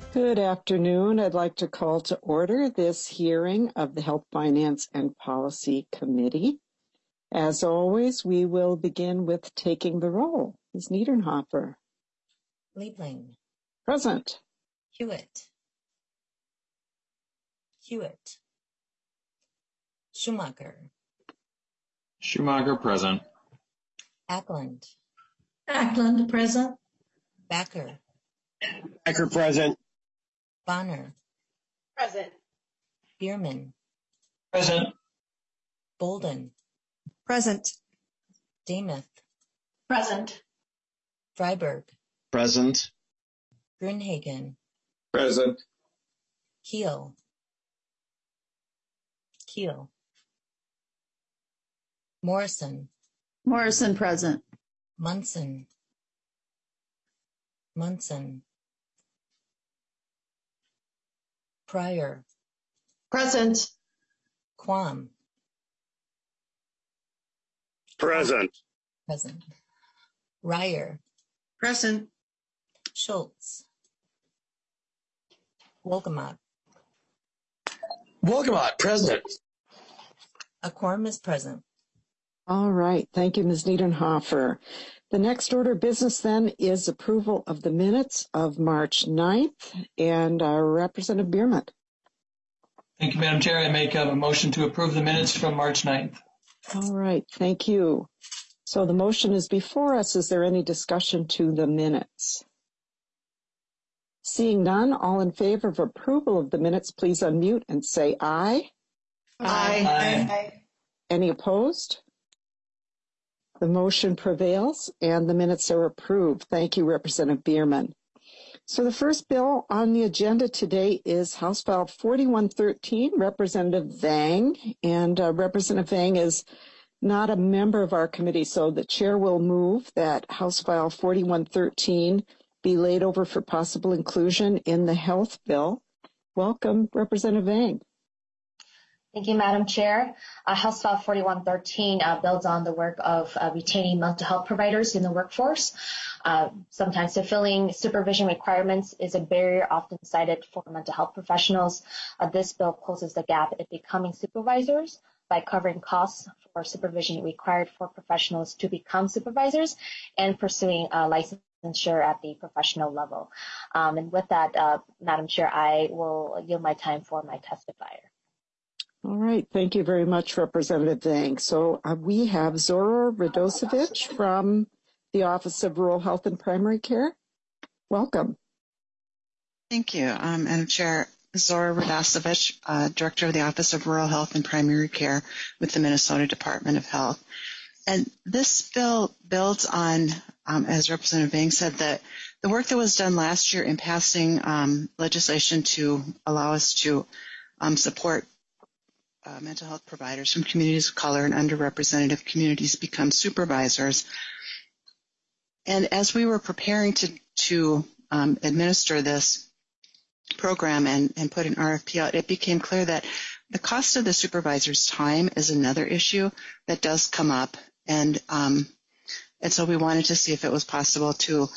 Good afternoon. I'd like to call to order this hearing of the Health, Finance, and Policy Committee. As always, we will begin with taking the roll. Ms. Niedernhofer. Liebling. Present. Hewitt. Schumacher. Schumacher present. Ackland. Ackland present. Backer. Backer present. Bonner. Present. Bierman. Present. Bolden. Present. Demuth. Present. Freiberg. Present. Grunhagen. Present. Keel. Morrison. Morrison present. Munson. Pryor. Present. Quam. Present. Ryer. Present. Schultz. Wolgamott. Present. A quorum is present. All right. Thank you, Ms. Niedernhofer. The next order of business then is approval of the minutes of March 9th, and Representative Bierman. Thank you, Madam Chair. I make a motion to approve the minutes from March 9th. All right. Thank you. So the motion is before us. Is there any discussion to the minutes? Seeing none, all in favor of approval of the minutes, please unmute and say aye. Aye. Any opposed? The motion prevails and the minutes are approved. Thank you, Representative Bierman. So the first bill on the agenda today is House File 4113, Representative Vang. And Representative Vang is not a member of our committee, so the chair will move that House File 4113 be laid over for possible inclusion in the health bill. Welcome, Representative Vang. Thank you, Madam Chair. House File 4113 builds on the work of retaining mental health providers in the workforce. Sometimes fulfilling supervision requirements is a barrier often cited for mental health professionals. This bill closes the gap in becoming supervisors by covering costs for supervision required for professionals to become supervisors and pursuing licensure at the professional level. And with that, Madam Chair, I will yield my time for my testifier. All right. Thank you very much, Representative Vang. So we have Zora Radosevich from the Office of Rural Health and Primary Care. Welcome. Thank you, Madam Chair. Zora Radosevich, Director of the Office of Rural Health and Primary Care with the Minnesota Department of Health. And this bill builds on, as Representative Vang said, that the work that was done last year in passing legislation to allow us to support mental health providers from communities of color and underrepresented communities become supervisors. And as we were preparing to administer this program and put an RFP out, it became clear that the cost of the supervisor's time is another issue that does come up. And so we wanted to see if it was possible to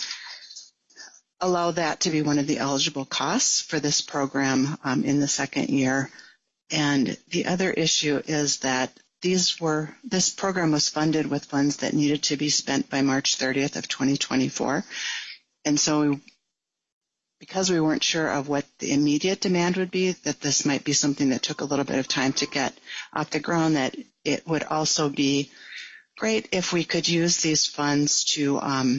allow that to be one of the eligible costs for this program in the second year. And the other issue is that this program was funded with funds that needed to be spent by March 30th of 2024. And so because we weren't sure of what the immediate demand would be, that this might be something that took a little bit of time to get off the ground, that it would also be great if we could use these funds to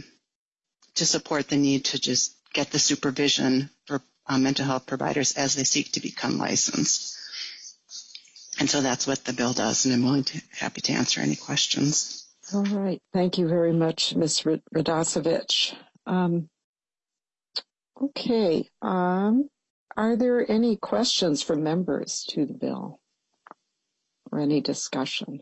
support the need to just get the supervision for mental health providers as they seek to become licensed. And so that's what the bill does, and I'm happy to answer any questions. All right. Thank you very much, Ms. Radosevich. Okay. Are there any questions from members to the bill or any discussion?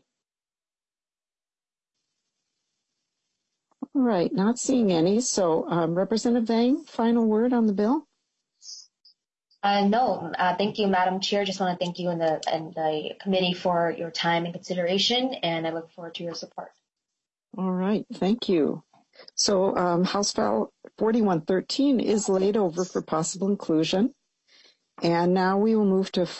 All right. Not seeing any. So, Representative Vang, final word on the bill? No, thank you, Madam Chair. Just want to thank you and the committee for your time and consideration, and I look forward to your support. All right, thank you. So House File 4113 is laid over for possible inclusion. And now we will move to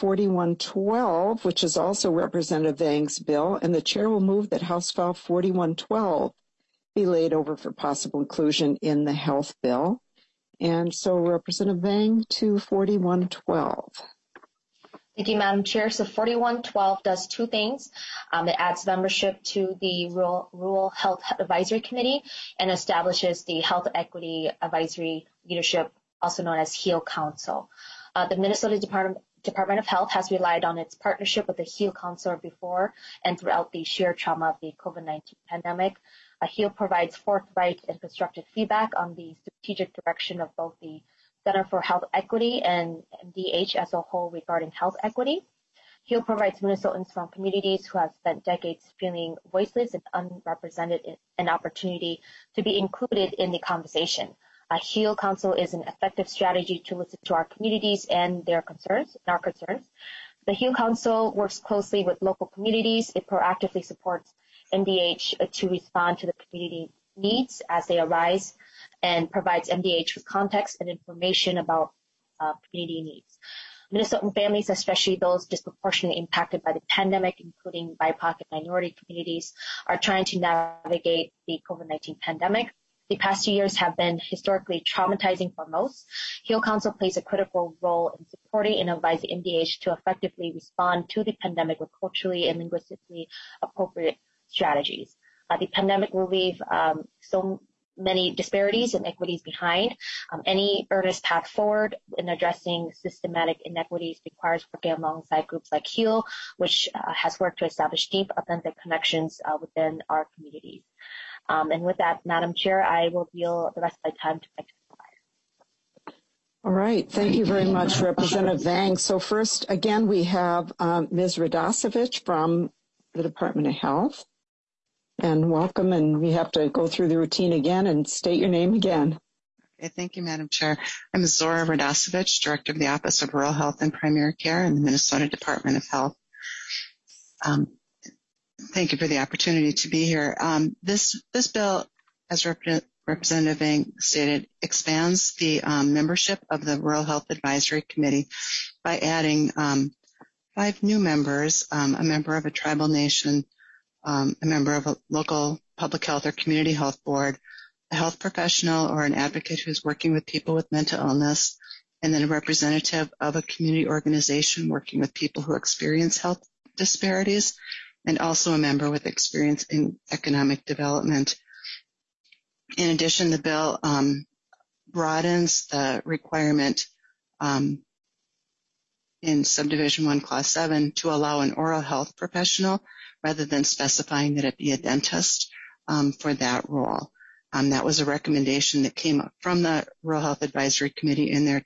4112, which is also Representative Vang's bill, and the chair will move that House File 4112 be laid over for possible inclusion in the health bill. And so Representative Vang to 4112. Thank you, Madam Chair. So 4112 does two things. It adds membership to the Rural Health Advisory Committee and establishes the Health Equity Advisory Leadership, also known as HEAL Council. The Minnesota Department of Health has relied on its partnership with the HEAL Council before and throughout the sheer trauma of the COVID-19 pandemic. HEAL provides forthright and constructive feedback on the strategic direction of both the Center for Health Equity and MDH as a whole regarding health equity. HEAL provides Minnesotans from communities who have spent decades feeling voiceless and unrepresented an opportunity to be included in the conversation. HEAL Council is an effective strategy to listen to our communities and our concerns. The HEAL Council works closely with local communities. It proactively supports MDH to respond to the community needs as they arise and provides MDH with context and information about community needs. Minnesotan families, especially those disproportionately impacted by the pandemic, including BIPOC and minority communities, are trying to navigate the COVID-19 pandemic. The past 2 years have been historically traumatizing for most. HEAL Council plays a critical role in supporting and advising MDH to effectively respond to the pandemic with culturally and linguistically appropriate strategies. The pandemic will leave so many disparities and inequities behind. Any earnest path forward in addressing systematic inequities requires working alongside groups like HEAL, which has worked to establish deep, authentic connections within our communities. And with that, Madam Chair, I will yield the rest of my time to my testifier. All right. Thank you very much, Representative Vang. So first, again, we have Ms. Radosevich from the Department of Health. And welcome, and we have to go through the routine again and state your name again. Okay, thank you, Madam Chair. I'm Zora Radosevich, Director of the Office of Rural Health and Primary Care in the Minnesota Department of Health. Thank you for the opportunity to be here. This bill, as Representative Vang stated, expands the membership of the Rural Health Advisory Committee by adding 5 new members, a member of a tribal nation, a member of a local public health or community health board, a health professional or an advocate who's working with people with mental illness, and then a representative of a community organization working with people who experience health disparities, and also a member with experience in economic development. In addition, the bill broadens the requirement in Subdivision 1, Clause 7 to allow an oral health professional rather than specifying that it be a dentist for that role. That was a recommendation that came up from the Rural Health Advisory Committee in their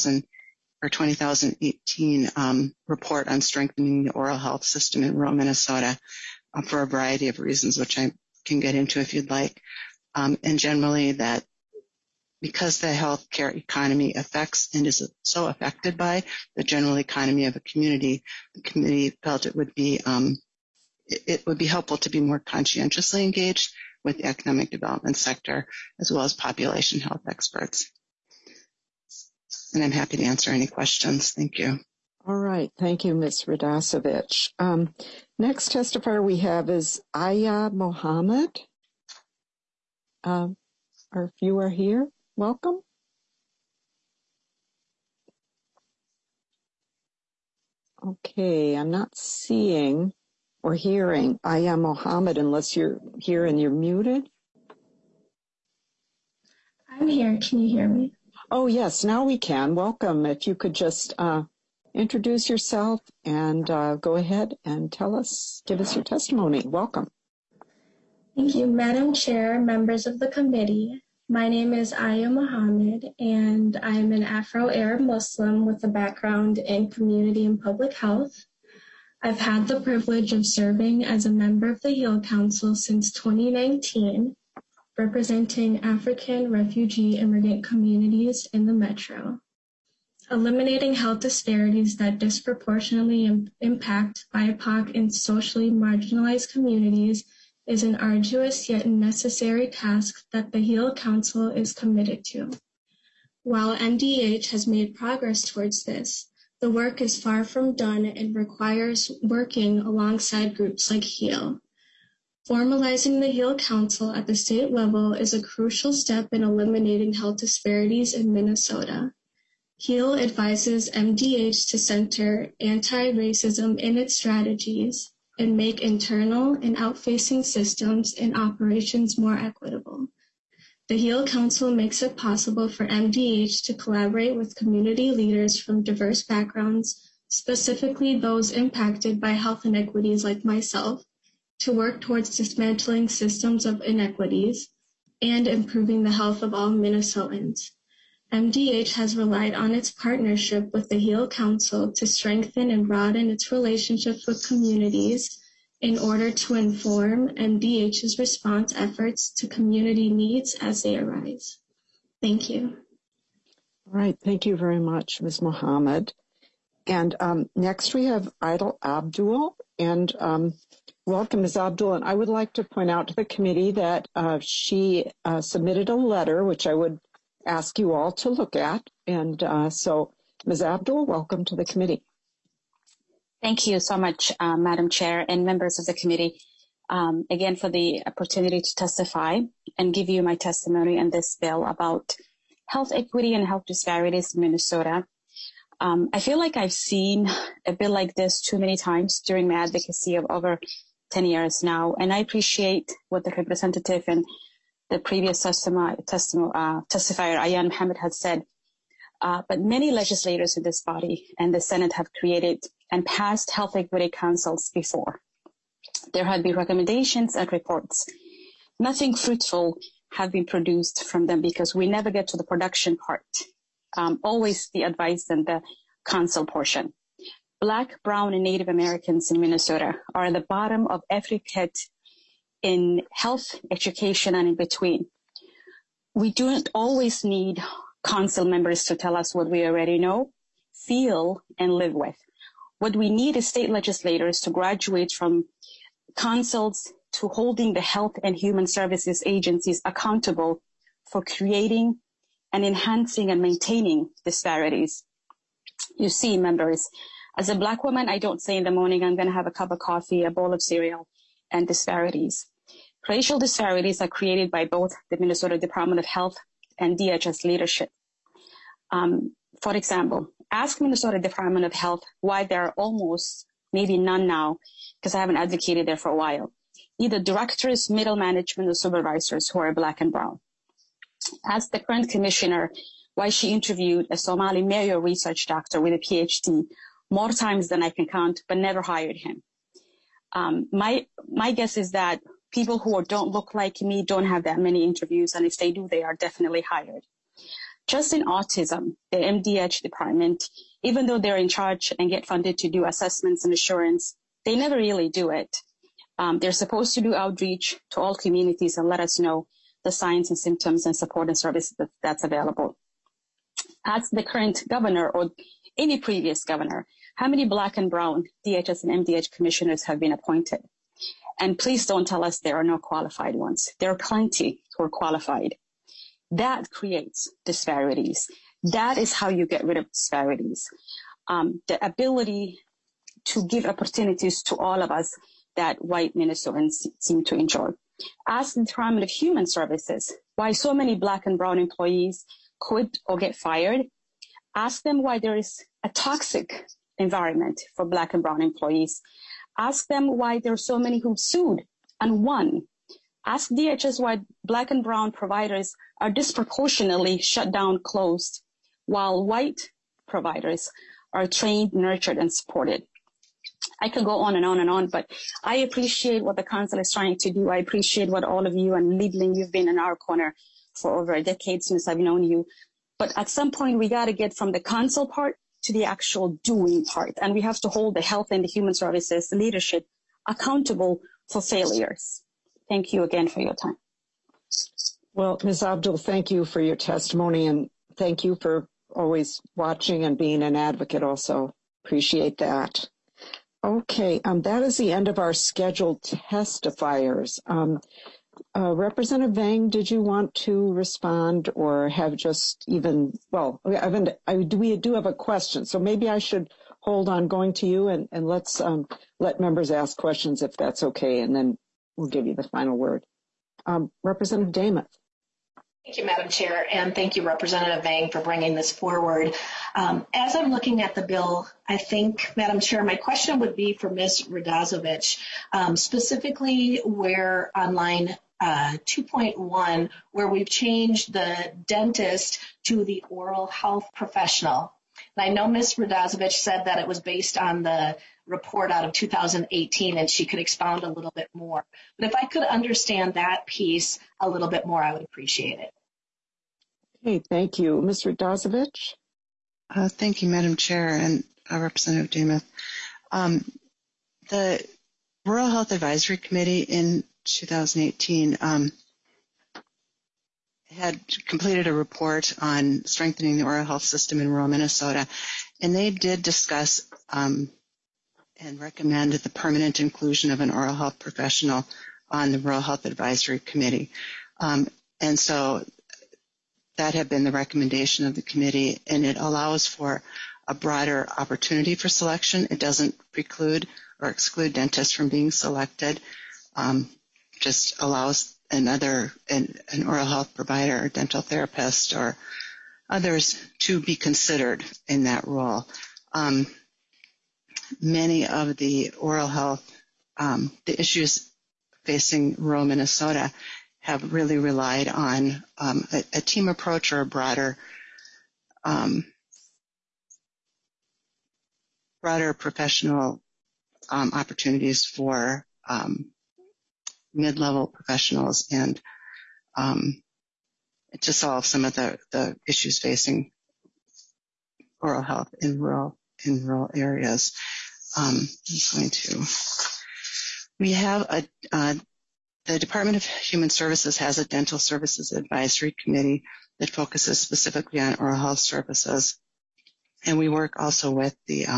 2018 report on strengthening the oral health system in rural Minnesota for a variety of reasons, which I can get into if you'd like. And generally that because the healthcare economy affects and is so affected by the general economy of a community, the committee felt it would be helpful to be more conscientiously engaged with the economic development sector as well as population health experts. And I'm happy to answer any questions. Thank you. All right. Thank you, Ms. Radosevich. Next testifier we have is Aya Mohammed. Or if you are here, welcome. Okay, I'm not seeing or hearing Aya Mohammed unless you're here and you're muted. I'm here. Can you hear me? Oh, yes, now we can. Welcome. If you could just introduce yourself and go ahead and give us your testimony. Welcome. Thank you, Madam Chair, members of the committee. My name is Aya Mohammed, and I'm an Afro-Arab Muslim with a background in community and public health. I've had the privilege of serving as a member of the HEAL Council since 2019, representing African refugee immigrant communities in the metro. Eliminating health disparities that disproportionately impact BIPOC and socially marginalized communities is an arduous yet necessary task that the HEAL Council is committed to. While MDH has made progress towards this, the work is far from done and requires working alongside groups like HEAL. Formalizing the HEAL Council at the state level is a crucial step in eliminating health disparities in Minnesota. HEAL advises MDH to center anti-racism in its strategies and make internal and out-facing systems and operations more equitable. The HEAL Council makes it possible for MDH to collaborate with community leaders from diverse backgrounds, specifically those impacted by health inequities like myself, to work towards dismantling systems of inequities and improving the health of all Minnesotans. MDH has relied on its partnership with the HEAL Council to strengthen and broaden its relationships with communities in order to inform MDH's response efforts to community needs as they arise. Thank you. All right. Thank you very much, Ms. Mohammed. And next we have Idil Abdul. And welcome, Ms. Abdul. And I would like to point out to the committee that she submitted a letter, which I would ask you all to look at. And so, Ms. Abdul, welcome to the committee. Thank you so much, Madam Chair and members of the committee, again, for the opportunity to testify and give you my testimony on this bill about health equity and health disparities in Minnesota. I feel like I've seen a bill like this too many times during my advocacy of over 10 years now, and I appreciate what the representative and the previous testifier, Ayan Mohammed, had said. But many legislators in this body and the Senate have created and passed health equity councils before. There have been recommendations and reports. Nothing fruitful have been produced from them because we never get to the production part. Always the advice and the council portion. Black, brown, and Native Americans in Minnesota are at the bottom of every pit in health, education, and in between. We don't always need council members to tell us what we already know, feel, and live with. What we need is state legislators to graduate from councils to holding the health and human services agencies accountable for creating and enhancing and maintaining disparities. You see, members, as a Black woman, I don't say in the morning, I'm going to have a cup of coffee, a bowl of cereal, and disparities. Racial disparities are created by both the Minnesota Department of Health and DHS leadership. For example, ask Minnesota Department of Health why there are almost, maybe none now, because I haven't advocated there for a while, either directors, middle management, or supervisors who are Black and brown. Ask the current commissioner why she interviewed a Somali mayor research doctor with a PhD more times than I can count, but never hired him. My guess is that people who don't look like me don't have that many interviews, and if they do, they are definitely hired. Just in autism, the MDH department, even though they're in charge and get funded to do assessments and assurance, they never really do it. They're supposed to do outreach to all communities and let us know the signs and symptoms and support and services that's available. Ask the current governor or any previous governor, how many Black and brown DHS and MDH commissioners have been appointed? And please don't tell us there are no qualified ones. There are plenty who are qualified. That creates disparities. That is how you get rid of disparities. The ability to give opportunities to all of us that white Minnesotans seem to enjoy. Ask the Department of Human Services why so many Black and brown employees quit or get fired. Ask them why there is a toxic environment for Black and brown employees. Ask them why there are so many who sued and won. Ask DHS why Black and brown providers are disproportionately shut down, closed, while white providers are trained, nurtured, and supported. I could go on and on and on, but I appreciate what the council is trying to do. I appreciate what all of you and Liebling, you've been in our corner for over a decade since I've known you. But at some point, we got to get from the council part to the actual doing part. And we have to hold the health and the human services leadership accountable for failures. Thank you again for your time. Well, Ms. Abdul, thank you for your testimony, and thank you for always watching and being an advocate also. Appreciate that. Okay, that is the end of our scheduled testifiers. Representative Vang, did you want to respond or have just even, well, we do have a question, so maybe I should hold on going to you and let's let members ask questions if that's okay, and then we'll give you the final word. Representative Demuth. Thank you, Madam Chair, and thank you, Representative Vang, for bringing this forward. As I'm looking at the bill, I think, Madam Chair, my question would be for Ms. Radosevich, specifically where on line 2.1, where we've changed the dentist to the oral health professional. And I know Ms. Radosevich said that it was based on the report out of 2018, and she could expound a little bit more. But if I could understand that piece a little bit more, I would appreciate it. Okay, thank you. Ms. Radosevich? Thank you, Madam Chair and Representative Demuth. The Rural Health Advisory Committee in 2018 had completed a report on strengthening the oral health system in rural Minnesota, and they did discuss and recommend the permanent inclusion of an oral health professional on the Rural Health Advisory Committee. And so that had been the recommendation of the committee, and it allows for a broader opportunity for selection. It doesn't preclude or exclude dentists from being selected, just allows an oral health provider or dental therapist or others to be considered in that role. Many of the oral health, the issues facing rural Minnesota have really relied on a team approach or a broader professional opportunities for mid-level professionals and to solve some of the issues facing oral health in rural areas. We have the Department of Human Services has a dental services advisory committee that focuses specifically on oral health services, and we work also with the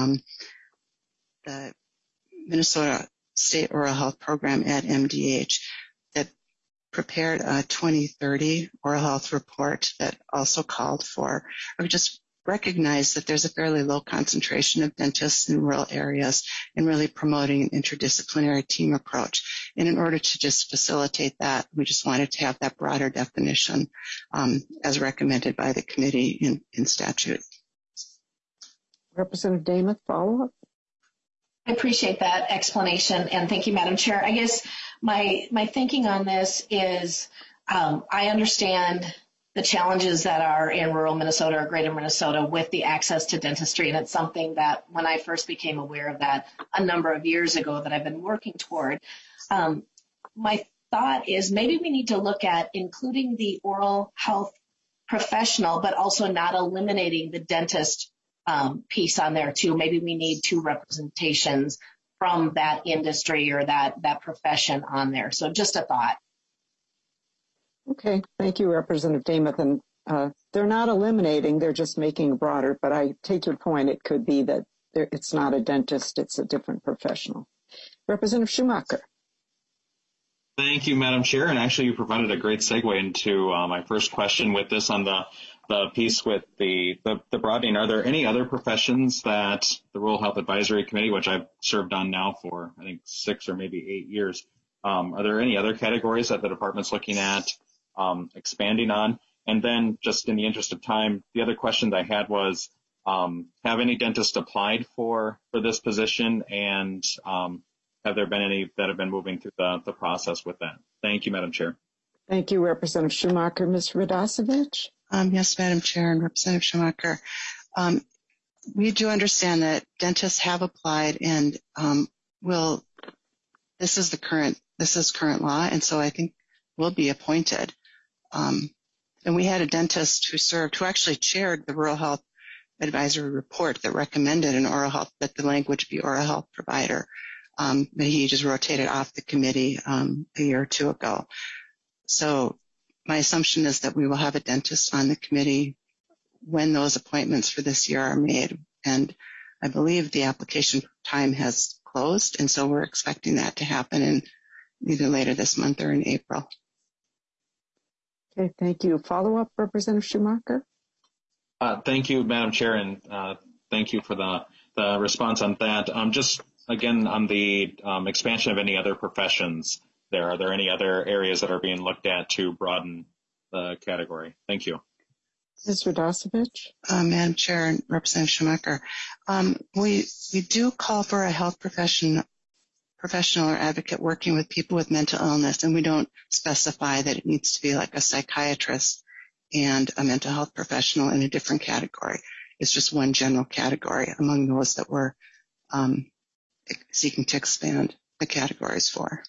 Minnesota State Oral Health Program at MDH that prepared a 2030 oral health report that also called for, or just recognized that there's a fairly low concentration of dentists in rural areas and really promoting an interdisciplinary team approach. And in order to just facilitate that, we just wanted to have that broader definition as recommended by the committee in statute. Representative Demuth, follow-up? I appreciate that explanation, and thank you, Madam Chair. I guess my thinking on this is I understand the challenges that are in rural Minnesota or greater Minnesota with the access to dentistry, and it's something that when I first became aware of that a number of years ago that I've been working toward. My thought is maybe we need to look at including the oral health professional, but also not eliminating the dentist piece on there too. Maybe we need two representations from that industry or that profession on there. So just a thought. Okay, thank you, Representative Demuth. And they're not eliminating, they're just making it broader. But I take your point. It could be that it's not a dentist, it's a different professional. Representative Schumacher. Thank you, Madam Chair. And actually, you provided a great segue into my first question with this on the piece with the broadening. Are there any other professions that the Rural Health Advisory Committee, which I've served on now for, I think, 6 or maybe 8 years, are there any other categories that the department's looking at expanding on? And then just in the interest of time, the other question that I had was, have any dentists applied for this position, and have there been any that have been moving through the process with that? Thank you, Madam Chair. Thank you, Representative Schumacher. Ms. Radosevich? Yes, Madam Chair and Representative Schumacher. We do understand that dentists have applied and this is current law, and so I think will be appointed. And we had a dentist who actually chaired the Rural Health Advisory Report that recommended that the language be oral health provider. But he just rotated off the committee a year or two ago. So my assumption is that we will have a dentist on the committee when those appointments for this year are made. And I believe the application time has closed. And so we're expecting that to happen in either later this month or in April. Okay, thank you. Follow-up, Representative Schumacher? Thank you, Madam Chair, and thank you for the response on that. Just again on the expansion of any other professions, are there any other areas that are being looked at to broaden the category? Thank you. Ms. Radosevich? Madam Chair and Representative Schumacher, we do call for a health professional or advocate working with people with mental illness, and we don't specify that it needs to be like a psychiatrist and a mental health professional in a different category. It's just one general category among those that we're seeking to expand the categories for.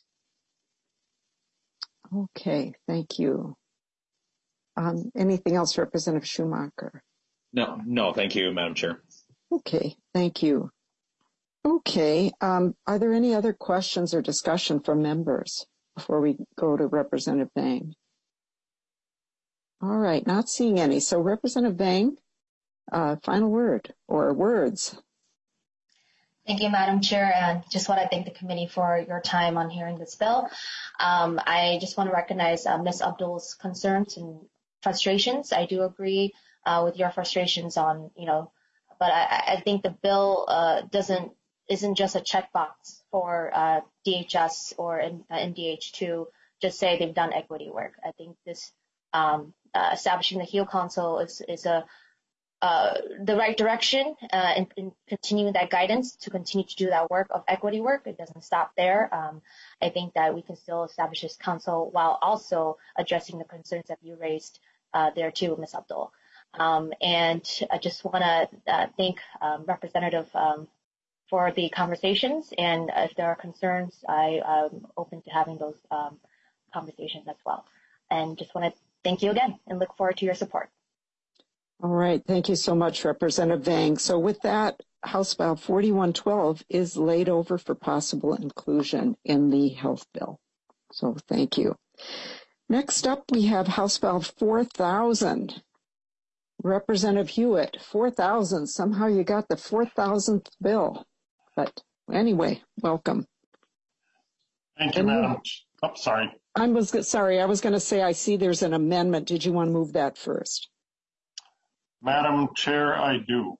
Okay, thank you. Anything else, Representative Schumacher? No, thank you, Madam Chair. Okay, thank you. Okay, are there any other questions or discussion from members before we go to Representative Vang? All right, not seeing any. So Representative Vang, final word or words. Thank you, Madam Chair, and just want to thank the committee for your time on hearing this bill. I just want to recognize Ms. Abdul's concerns and frustrations. I do agree with your frustrations on, but I think the bill isn't just a checkbox for DHS or NDH to just say they've done equity work. I think this establishing the HEAL Council is the right direction in continuing that guidance to continue to do that work of equity work. It doesn't stop there. I think that we can still establish this council while also addressing the concerns that you raised there too, Ms. Abdul. And I just want to thank Representative for the conversations, and if there are concerns, I'm open to having those conversations as well. And just want to thank you again and look forward to your support. All right, thank you so much, Representative Vang. So with that, House File 4112 is laid over for possible inclusion in the health bill. So thank you. Next up, we have House File 4000. Representative Hewitt, 4000. Somehow you got the 4,000th bill. But anyway, welcome. Thank you, Madam. Oh, sorry. I was going to say, I see there's an amendment. Did you want to move that first? Madam Chair, I do.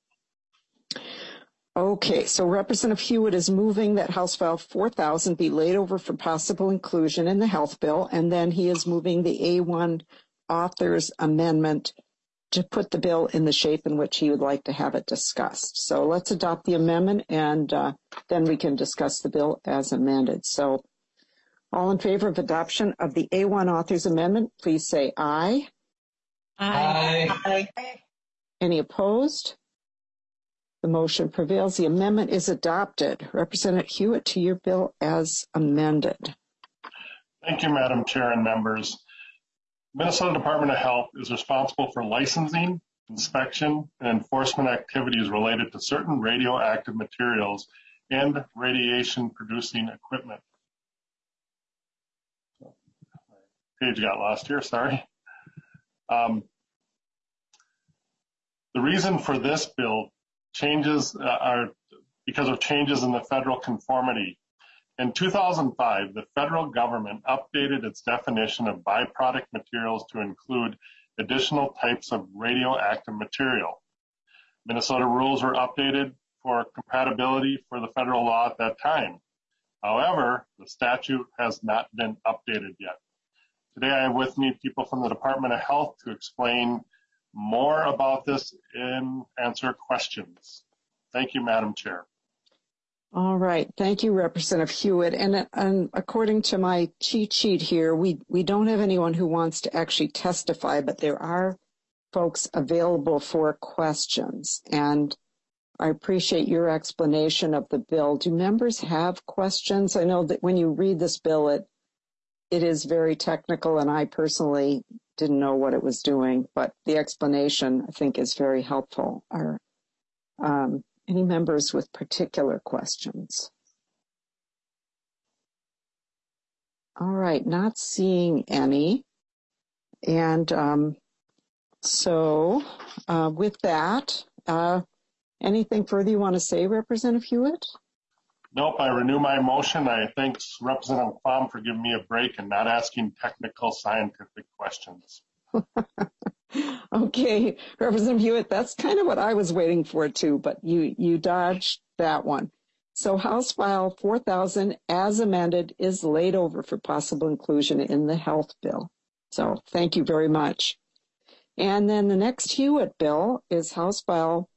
Okay, so Representative Hewitt is moving that House File 4000 be laid over for possible inclusion in the health bill, and then he is moving the A1 author's amendment to put the bill in the shape in which he would like to have it discussed. So let's adopt the amendment, and then we can discuss the bill as amended. So all in favor of adoption of the A1 author's amendment, please say aye. Aye. Aye. Any opposed? The motion prevails. The amendment is adopted. Representative Hewitt, to your bill as amended. Thank you, Madam Chair and members. Minnesota Department of Health is responsible for licensing, inspection, and enforcement activities related to certain radioactive materials and radiation-producing equipment. Page got lost here, sorry. The reason for this bill changes are because of changes in the federal conformity. In 2005, the federal government updated its definition of byproduct materials to include additional types of radioactive material. Minnesota rules were updated for compatibility for the federal law at that time. However, the statute has not been updated yet. Today, I have with me people from the Department of Health to explain more about this and answer questions. Thank you, Madam Chair. All right. Thank you, Representative Hewitt. And according to my cheat sheet here, we don't have anyone who wants to actually testify, but there are folks available for questions. And I appreciate your explanation of the bill. Do members have questions? I know that when you read this bill, it is very technical, and I personally didn't know what it was doing, but the explanation, I think, is very helpful. Are any members with particular questions? All right, not seeing any. And so with that, anything further you want to say, Representative Hewitt? Nope, I renew my motion. I thank Representative Quam for giving me a break and not asking technical scientific questions. Okay, Representative Hewitt, that's kind of what I was waiting for too, but you dodged that one. So House File 4000 as amended is laid over for possible inclusion in the health bill. So thank you very much. And then the next Hewitt bill is House File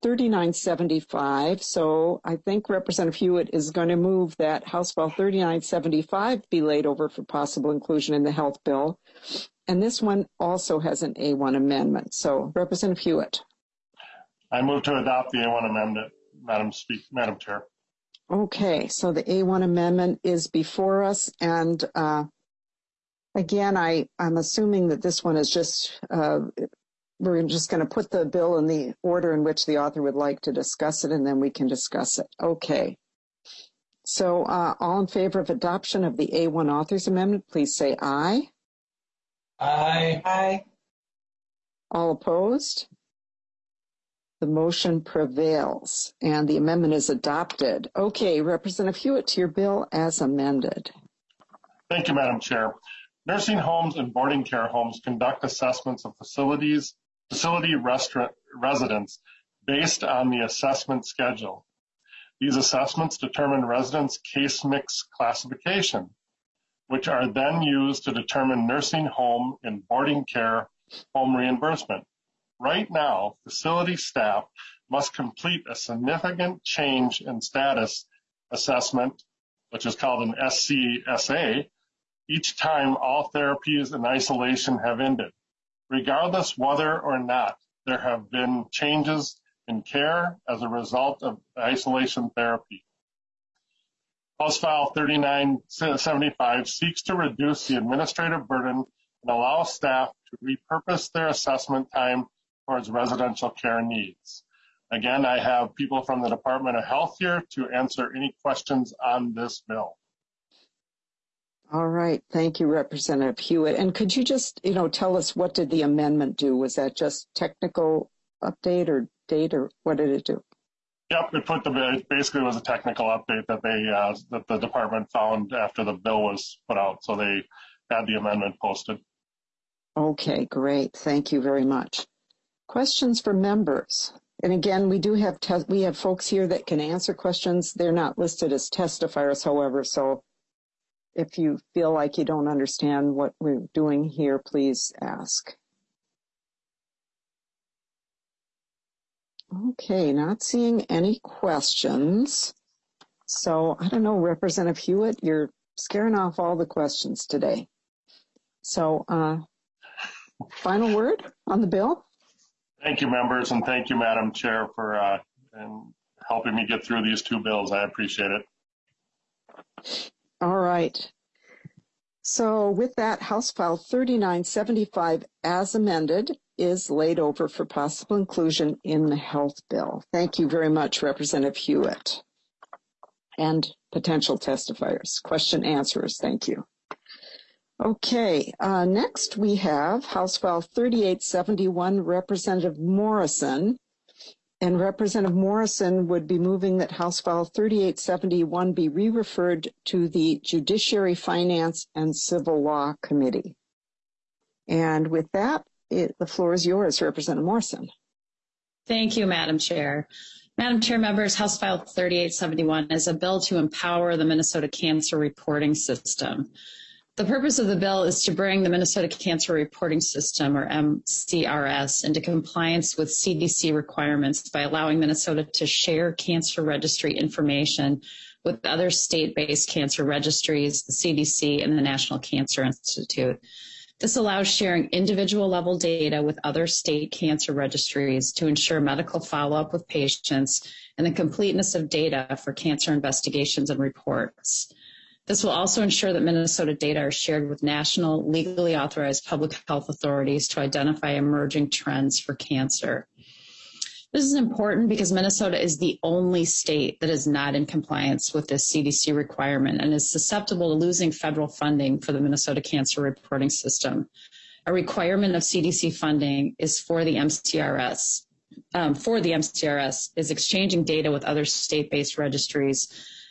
3975. So I think Representative Hewitt is going to move that House File 3975 be laid over for possible inclusion in the health bill. And this one also has an A1 amendment. So Representative Hewitt. I move to adopt the A1 amendment, Madam Chair. Okay, so the A1 amendment is before us. And again, I'm assuming that this one is just, we're just going to put the bill in the order in which the author would like to discuss it, and then we can discuss it. Okay. So all in favor of adoption of the A1 author's amendment, please say aye. Aye. Aye. All opposed? The motion prevails and the amendment is adopted. Okay, Representative Hewitt, to your bill as amended. Thank you, Madam Chair. Nursing homes and boarding care homes conduct assessments of facility residents based on the assessment schedule. These assessments determine residents' case mix classification, which are then used to determine nursing home and boarding care home reimbursement. Right now, facility staff must complete a significant change in status assessment, which is called an SCSA, each time all therapies and isolation have ended, regardless whether or not there have been changes in care as a result of isolation therapy. House File 3975 seeks to reduce the administrative burden and allow staff to repurpose their assessment time towards residential care needs. Again, I have people from the Department of Health here to answer any questions on this bill. All right. Thank you, Representative Hewitt. And could you just, tell us what did the amendment do? Was that just technical update or date, or what did it do? Yep, it basically was a technical update that that the department found after the bill was put out. So they had the amendment posted. Okay, great. Thank you very much. Questions for members? And again, we have folks here that can answer questions. They're not listed as testifiers, however, so if you feel like you don't understand what we're doing here, please ask. Okay, not seeing any questions. So I don't know, Representative Hewitt, you're scaring off all the questions today. So final word on the bill? Thank you, members, and thank you, Madam Chair, for helping me get through these two bills. I appreciate it. All right. So with that, House File 3975 as amended is laid over for possible inclusion in the health bill. Thank you very much, Representative Hewitt. And potential testifiers, question answerers, thank you. Okay, next we have House File 3871, Representative Morrison. And Representative Morrison would be moving that House File 3871 be re-referred to the Judiciary, Finance, and Civil Law Committee. And with that, the floor is yours, Representative Morrison. Thank you, Madam Chair. Madam Chair, members, House File 3871 is a bill to empower the Minnesota Cancer Reporting System. The purpose of the bill is to bring the Minnesota Cancer Reporting System, or MCRS, into compliance with CDC requirements by allowing Minnesota to share cancer registry information with other state-based cancer registries, the CDC, and the National Cancer Institute. This allows sharing individual-level data with other state cancer registries to ensure medical follow-up with patients and the completeness of data for cancer investigations and reports. This will also ensure that Minnesota data are shared with national, legally authorized public health authorities to identify emerging trends for cancer. This is important because Minnesota is the only state that is not in compliance with this CDC requirement and is susceptible to losing federal funding for the Minnesota Cancer Reporting System. A requirement of CDC funding is for the MCRS. Is exchanging data with other state-based registries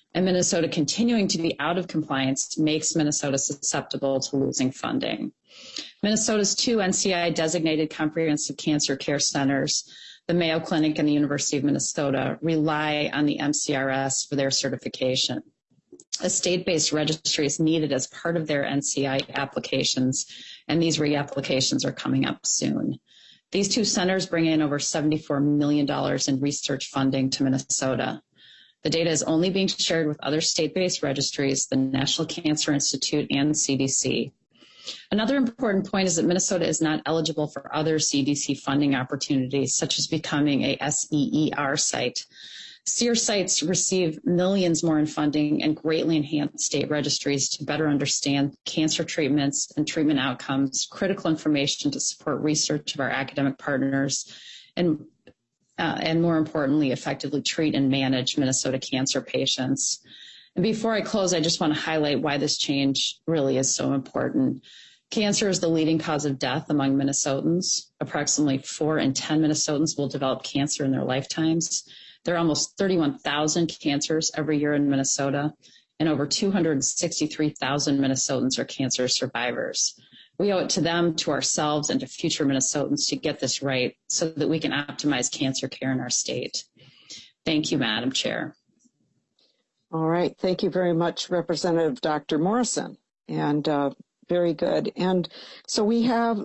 and Minnesota continuing to be out of compliance makes Minnesota susceptible to losing funding. Minnesota's 2 NCI designated comprehensive cancer care centers, the Mayo Clinic and the University of Minnesota, rely on the MCRS for their certification. A state-based registry is needed as part of their NCI applications, and these reapplications are coming up soon. These 2 centers bring in over $74 million in research funding to Minnesota. The data is only being shared with other state-based registries, the National Cancer Institute and CDC. Another important point is that Minnesota is not eligible for other CDC funding opportunities, such as becoming a SEER site. SEER sites receive millions more in funding and greatly enhance state registries to better understand cancer treatments and treatment outcomes, critical information to support research of our academic partners, and more importantly, effectively treat and manage Minnesota cancer patients. And before I close, I just want to highlight why this change really is so important. Cancer is the leading cause of death among Minnesotans. Approximately 4 in 10 Minnesotans will develop cancer in their lifetimes. There are almost 31,000 cancers every year in Minnesota, and over 263,000 Minnesotans are cancer survivors. We owe it to them, to ourselves, and to future Minnesotans to get this right so that we can optimize cancer care in our state. Thank you, Madam Chair. All right. Thank you very much, Representative Dr. Morrison. And very good. And so we have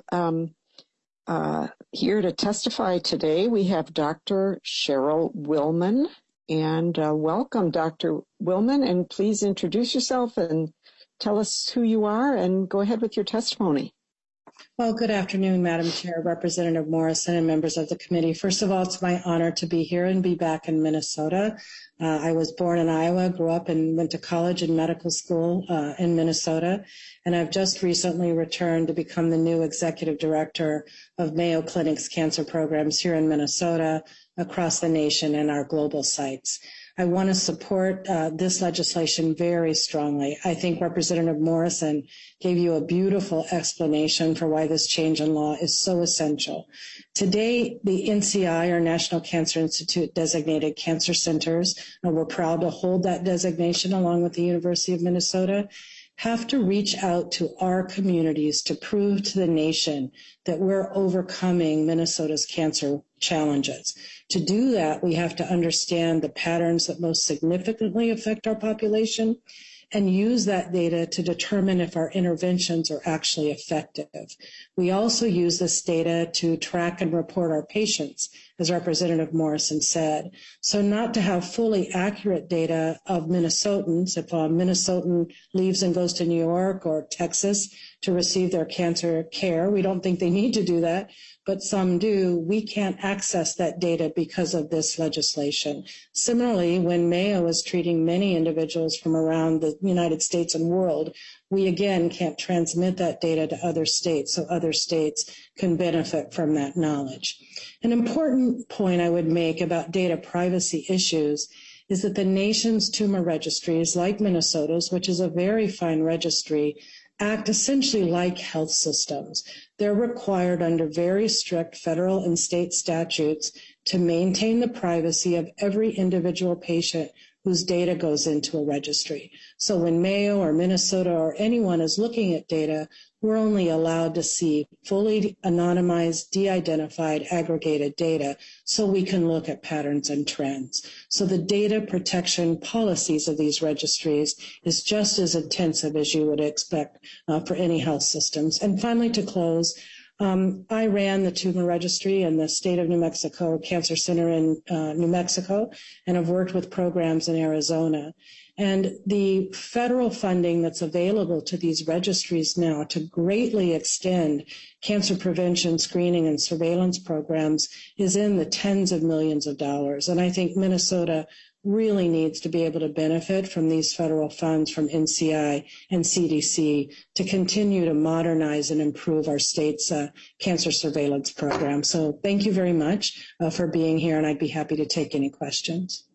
here to testify today, we have Dr. Cheryl Willman. And welcome, Dr. Willman. And please introduce yourself and tell us who you are and go ahead with your testimony. Well, good afternoon, Madam Chair, Representative Morrison, and members of the committee. First of all, it's my honor to be here and be back in Minnesota. I was born in Iowa, grew up and went to college and medical school in Minnesota, and I've just recently returned to become the new executive director of Mayo Clinic's cancer programs here in Minnesota, across the nation, and our global sites. I want to support this legislation very strongly. I think Representative Morrison gave you a beautiful explanation for why this change in law is so essential. Today, the NCI, or National Cancer Institute designated cancer centers, and we're proud to hold that designation along with the University of Minnesota, have to reach out to our communities to prove to the nation that we're overcoming Minnesota's cancer challenges. To do that, we have to understand the patterns that most significantly affect our population and use that data to determine if our interventions are actually effective. We also use this data to track and report our patients, as Representative Morrison said. So not to have fully accurate data of Minnesotans, if a Minnesotan leaves and goes to New York or Texas to receive their cancer care, we don't think they need to do that, but some do, we can't access that data because of this legislation. Similarly, when Mayo is treating many individuals from around the United States and world, we again can't transmit that data to other states so other states can benefit from that knowledge. An important point I would make about data privacy issues is that the nation's tumor registries, like Minnesota's, which is a very fine registry, act essentially like health systems. They're required under very strict federal and state statutes to maintain the privacy of every individual patient whose data goes into a registry. So when Mayo or Minnesota or anyone is looking at data, we're only allowed to see fully anonymized, de-identified, aggregated data so we can look at patterns and trends. So the data protection policies of these registries is just as intensive as you would expect for any health systems. And finally, to close, I ran the tumor registry in the state of New Mexico Cancer Center in New Mexico, and have worked with programs in Arizona. And the federal funding that's available to these registries now to greatly extend cancer prevention, screening, and surveillance programs is in the tens of millions of dollars. And I think Minnesota really needs to be able to benefit from these federal funds from NCI and CDC to continue to modernize and improve our state's cancer surveillance program. So thank you very much for being here, and I'd be happy to take any questions.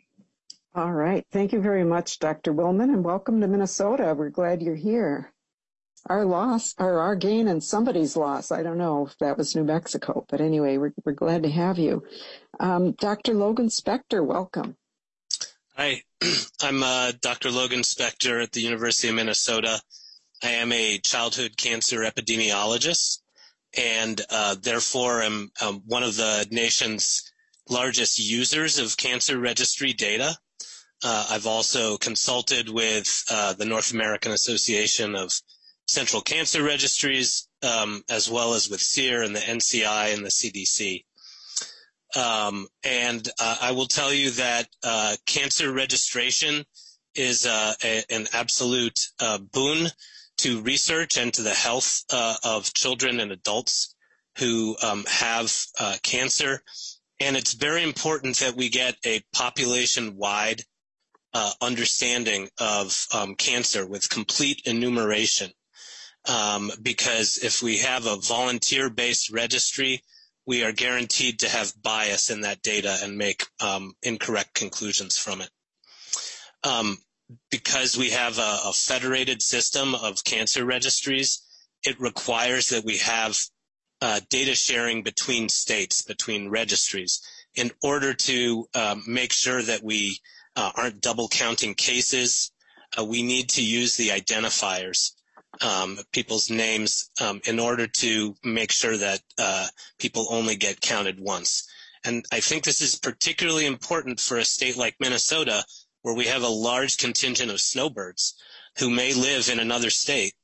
All right. Thank you very much, Dr. Willman, and welcome to Minnesota. We're glad you're here. Our loss, or our gain and somebody's loss. I don't know if that was New Mexico, but anyway, we're glad to have you. Dr. Logan Spector, welcome. Hi, I'm Dr. Logan Spector at the University of Minnesota. I am a childhood cancer epidemiologist, and therefore am one of the nation's largest users of cancer registry data. I've also consulted with the North American Association of Central Cancer Registries, as well as with SEER and the NCI and the CDC. And I will tell you that cancer registration is an absolute boon to research and to the health of children and adults who have cancer. And it's very important that we get a population-wide understanding of cancer with complete enumeration. Because if we have a volunteer-based registry, we are guaranteed to have bias in that data and make incorrect conclusions from it. Because we have a federated system of cancer registries, it requires that we have data sharing between states, between registries, in order to make sure that we aren't double counting cases. We need to use the identifiers, people's names, in order to make sure that people only get counted once. And I think this is particularly important for a state like Minnesota, where we have a large contingent of snowbirds who may live in another state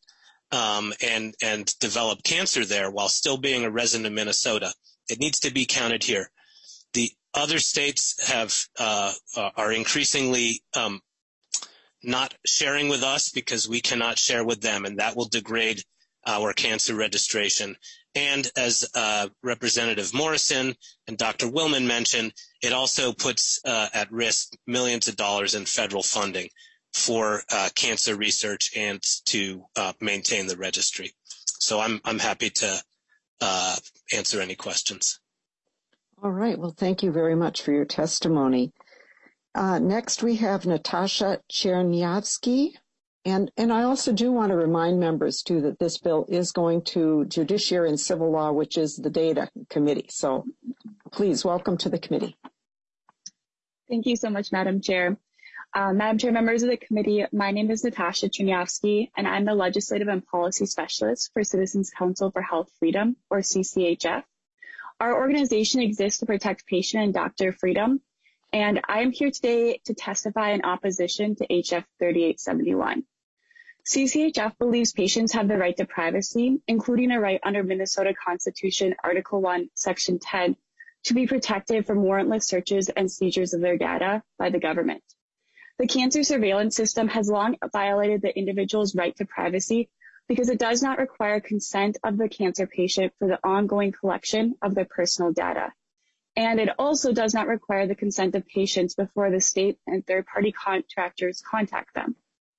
and develop cancer there while still being a resident of Minnesota. It needs to be counted here. The other states are increasingly not sharing with us because we cannot share with them, and that will degrade our cancer registration. And as Representative Morrison and Dr. Willman mentioned, it also puts at risk millions of dollars in federal funding for cancer research and to maintain the registry. So I'm happy to answer any questions. All right. Well, thank you very much for your testimony. Next, we have Natasha Chernyavsky. And I also do want to remind members, too, that this bill is going to Judiciary and Civil Law, which is the Data Committee. So please, welcome to the committee. Thank you so much, Madam Chair. Madam Chair, members of the committee, my name is Natasha Chernyavsky, and I'm the Legislative and Policy Specialist for Citizens Council for Health Freedom, or CCHF. Our organization exists to protect patient and doctor freedom, and I am here today to testify in opposition to HF 3871. CCHF believes patients have the right to privacy, including a right under Minnesota Constitution, Article 1, Section 10, to be protected from warrantless searches and seizures of their data by the government. The cancer surveillance system has long violated the individual's right to privacy because it does not require consent of the cancer patient for the ongoing collection of their personal data. And it also does not require the consent of patients before the state and third-party contractors contact them.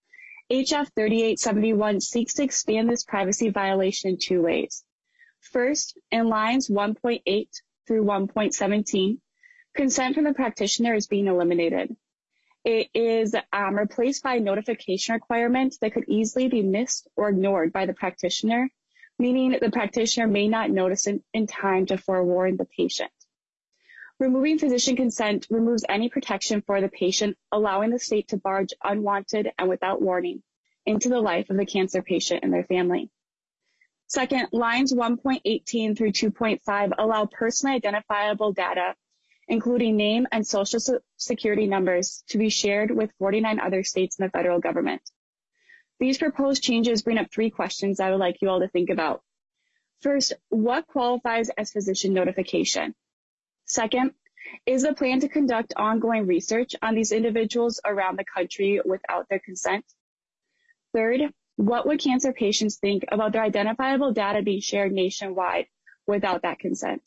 HF 3871 seeks to expand this privacy violation in two ways. First, in lines 1.8 through 1.17, consent from the practitioner is being eliminated. It is replaced by a notification requirement that could easily be missed or ignored by the practitioner, meaning the practitioner may not notice in time to forewarn the patient. Removing physician consent removes any protection for the patient, allowing the state to barge unwanted and without warning into the life of the cancer patient and their family. Second, lines 1.18 through 2.5 allow personally identifiable data, including name and social security numbers, to be shared with 49 other states and the federal government. These proposed changes bring up three questions I would like you all to think about. First, what qualifies as physician notification? Second, is the plan to conduct ongoing research on these individuals around the country without their consent? Third, what would cancer patients think about their identifiable data being shared nationwide without that consent?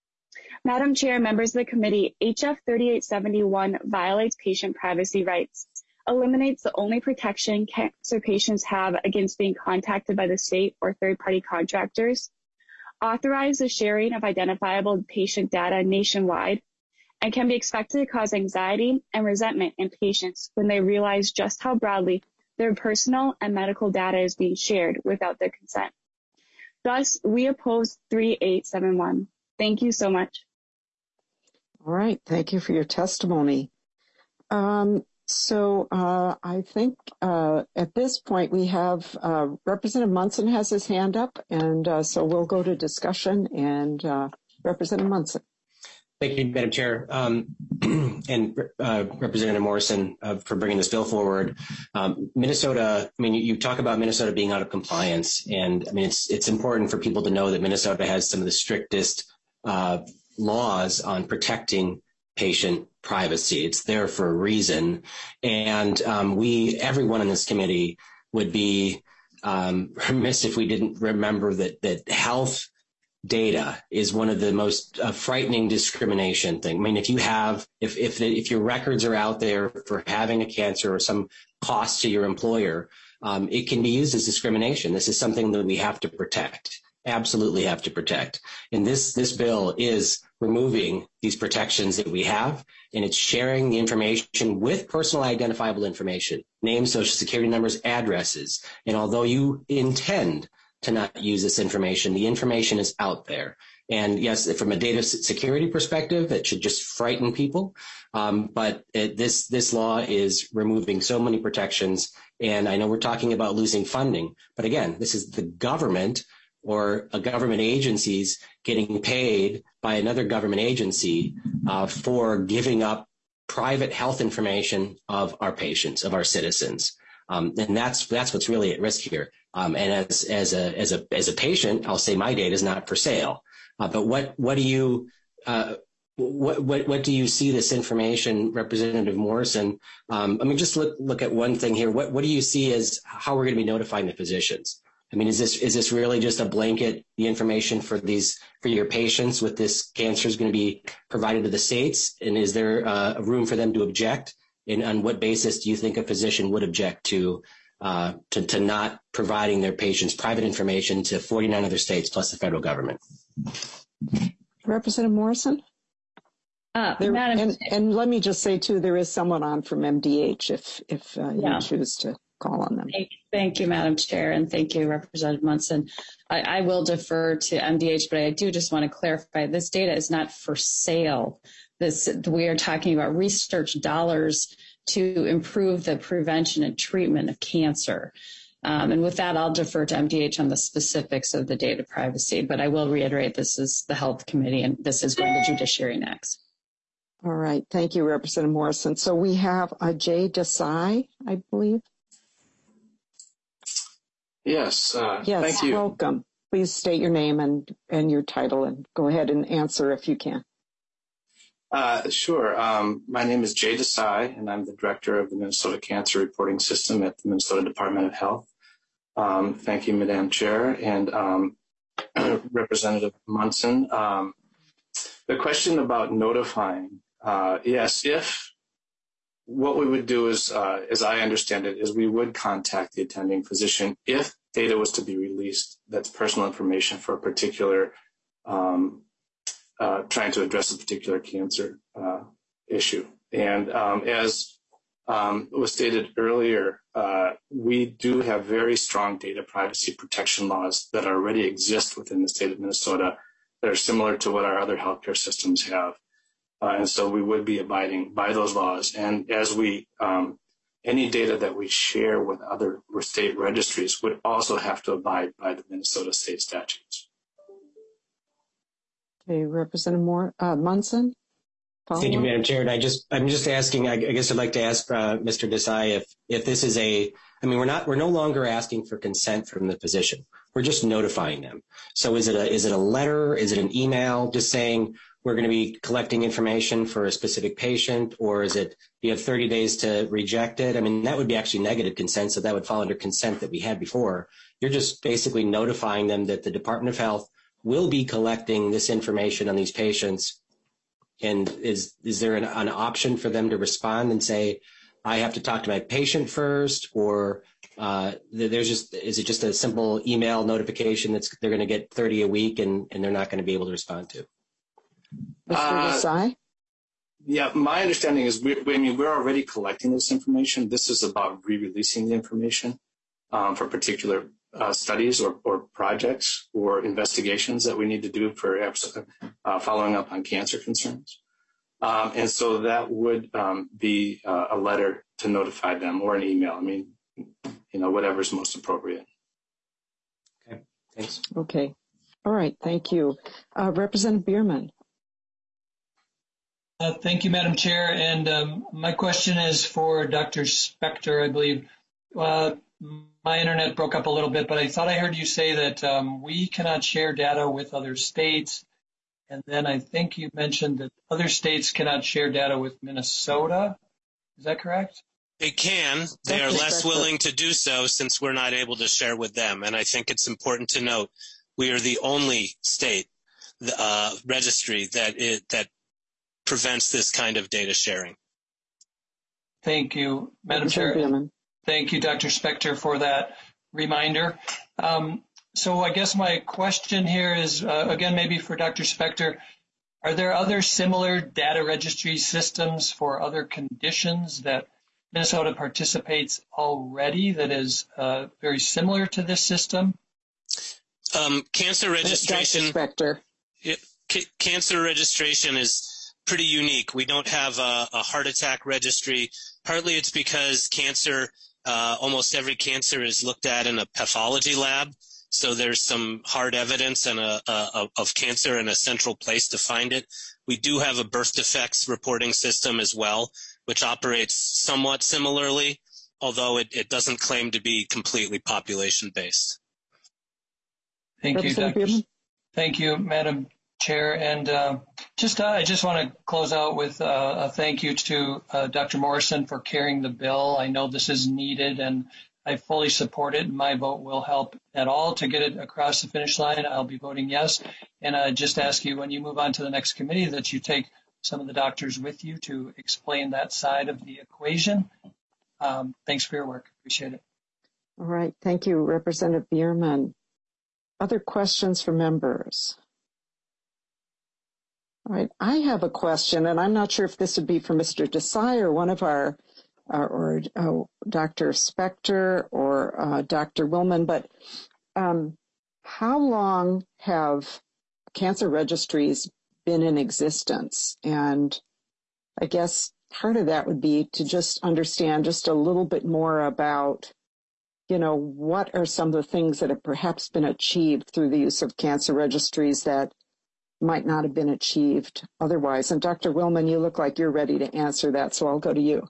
Madam Chair, members of the committee, HF 3871 violates patient privacy rights, eliminates the only protection cancer patients have against being contacted by the state or third-party contractors, authorizes the sharing of identifiable patient data nationwide, and can be expected to cause anxiety and resentment in patients when they realize just how broadly their personal and medical data is being shared without their consent. Thus, we oppose 3871. Thank you so much. All right. Thank you for your testimony. So I think at this point we have Representative Munson has his hand up, and so we'll go to discussion. And Representative Munson. Thank you, Madam Chair, and Representative Morrison for bringing this bill forward. Minnesota, I mean, you talk about Minnesota being out of compliance, and I mean, it's important for people to know that Minnesota has some of the strictest laws on protecting patient privacy. It's there for a reason, and everyone in this committee would be remiss if we didn't remember that health data is one of the most frightening discrimination thing. I mean, if your records are out there for having a cancer or some cost to your employer, it can be used as discrimination. This is something that we have to protect, absolutely have to protect. And this bill is removing these protections that we have, and it's sharing the information with personal identifiable information, names, social security numbers, addresses. And although you intend to not use this information, the information is out there. And yes, from a data security perspective, it should just frighten people. But this law is removing so many protections. And I know we're talking about losing funding, but again, this is the government or a government agencies getting paid by another government agency for giving up private health information of our patients, of our citizens. And that's what's really at risk here. And as a patient, I'll say my data is not for sale. But what do you see this information, Representative Morrison? I mean, just look at one thing here. What do you see as how we're going to be notifying the physicians? I mean, is this really just a blanket, the information for your patients with this cancer is going to be provided to the states? And is there a room for them to object? And on what basis do you think a physician would object to not providing their patients' private information to 49 other states plus the federal government? Representative Morrison? And let me just say, too, there is someone on from MDH if you choose to call on them. Thank you, Madam Chair, and thank you, Representative Munson. I will defer to MDH, but I do just want to clarify, this data is not for sale. We are talking about research dollars to improve the prevention and treatment of cancer. And with that, I'll defer to MDH on the specifics of the data privacy, but I will reiterate this is the Health Committee and this is going to Judiciary next. All right. Thank you, Representative Morrison. So we have Ajay Desai, I believe. Yes. Thank you. Welcome. Please state your name and your title and go ahead and answer if you can. Sure. My name is Jay Desai, and I'm the director of the Minnesota Cancer Reporting System at the Minnesota Department of Health. Thank you, Madam Chair, and Representative Munson. The question about notifying, yes, if what we would do is, as I understand it, is we would contact the attending physician if data was to be released that's personal information for a particular trying to address a particular cancer issue. And as was stated earlier, we do have very strong data privacy protection laws that already exist within the state of Minnesota that are similar to what our other healthcare systems have. And so we would be abiding by those laws. And as any data that we share with other state registries would also have to abide by the Minnesota state statutes. Okay, Representative Munson. Thank you, Madam Chair. And I'm just asking. I guess I'd like to ask Mr. Desai if this is we're no longer asking for consent from the physician. We're just notifying them. So is it a letter? Is it an email? Just saying we're going to be collecting information for a specific patient, or is it you have 30 days to reject it? I mean, that would be actually negative consent, so that would fall under consent that we had before. You're just basically notifying them that the Department of Health will be collecting this information on these patients. And is there an option for them to respond and say, I have to talk to my patient first, or is it just a simple email notification that they're going to get 30 a week and they're not going to be able to respond to? Mr. Desai? Yeah, my understanding is we're already collecting this information. This is about re-releasing the information for particular studies or projects or investigations that we need to do for following up on cancer concerns. And so that would be a letter notify them, or an email. I mean, whatever's most appropriate. Okay, thanks. Okay. All right. Thank you. Representative Bierman. Thank you, Madam Chair. And my question is for Dr. Spector, I believe. My internet broke up a little bit, but I thought I heard you say that we cannot share data with other states. And then I think you mentioned that other states cannot share data with Minnesota. Is that correct? They can. They are less willing to do so since we're not able to share with them. And I think it's important to note we are the only state registry that prevents this kind of data sharing. Thank you, Madam Chair. Thank you, Dr. Spector, for that reminder. So I guess my question here is, again, maybe for Dr. Spector, are there other similar data registry systems for other conditions that Minnesota participates already that is very similar to this system? Cancer registration. Dr. Spector. Cancer registration is pretty unique. We don't have a heart attack registry. Partly it's because cancer, almost every cancer is looked at in a pathology lab. So there's some hard evidence and of cancer in a central place to find it. We do have a birth defects reporting system as well, which operates somewhat similarly, although it doesn't claim to be completely population-based. Thank you, Thank you, Madam Chair. And I just want to close out with a thank you to Dr. Morrison for carrying the bill. I know this is needed, and I fully support it. My vote will help at all to get it across the finish line. I'll be voting yes. And I just ask you, when you move on to the next committee, that you take some of the doctors with you to explain that side of the equation. Thanks for your work. Appreciate it. All right. Thank you, Representative Bierman. Other questions from members? All right. I have a question, and I'm not sure if this would be for Mr. Desai or one of our or Dr. Spector or Dr. Willman, but how long have cancer registries been in existence? And I guess part of that would be to just understand just a little bit more about, what are some of the things that have perhaps been achieved through the use of cancer registries that might not have been achieved otherwise. And Dr. Willman, you look like you're ready to answer that, so I'll go to you.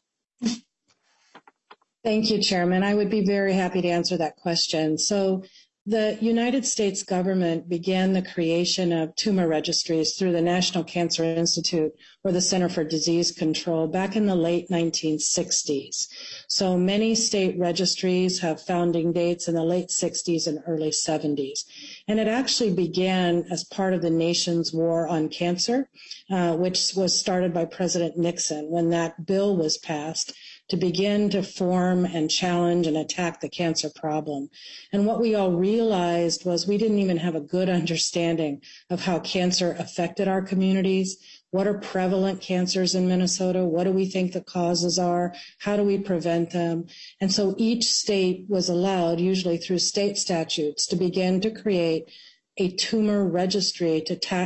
Thank you, Chairman. I would be very happy to answer that question. So the United States government began the creation of tumor registries through the National Cancer Institute or the Center for Disease Control back in the late 1960s. So many state registries have founding dates in the late 60s and early 70s. And it actually began as part of the nation's war on cancer, which was started by President Nixon when that bill was passed to begin to form and challenge and attack the cancer problem. And what we all realized was we didn't even have a good understanding of how cancer affected our communities. What are prevalent cancers in Minnesota? What do we think the causes are? How do we prevent them? And so each state was allowed, usually through state statutes, to begin to create a tumor registry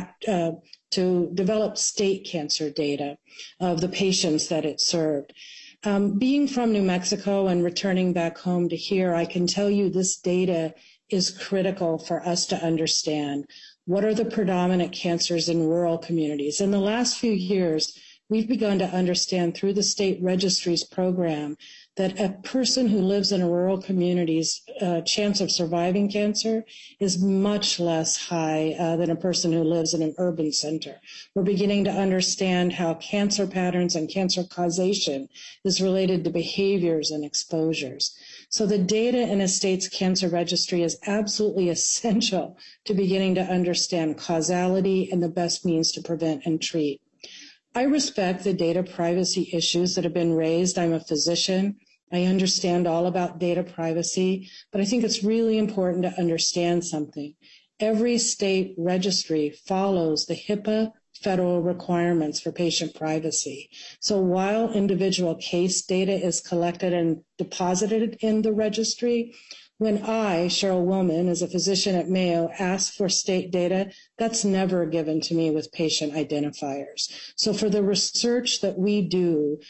to develop state cancer data of the patients that it served. Being from New Mexico and returning back home to here, I can tell you this data is critical for us to understand what are the predominant cancers in rural communities. In the last few years, we've begun to understand through the state registries program that a person who lives in a rural community's chance of surviving cancer is much less high than a person who lives in an urban center. We're beginning to understand how cancer patterns and cancer causation is related to behaviors and exposures. So the data in a state's cancer registry is absolutely essential to beginning to understand causality and the best means to prevent and treat. I respect the data privacy issues that have been raised. I'm a physician. I understand all about data privacy, but I think it's really important to understand something. Every state registry follows the HIPAA federal requirements for patient privacy. So while individual case data is collected and deposited in the registry, when I, Cheryl Willman, as a physician at Mayo, ask for state data, that's never given to me with patient identifiers. So for the research that we do,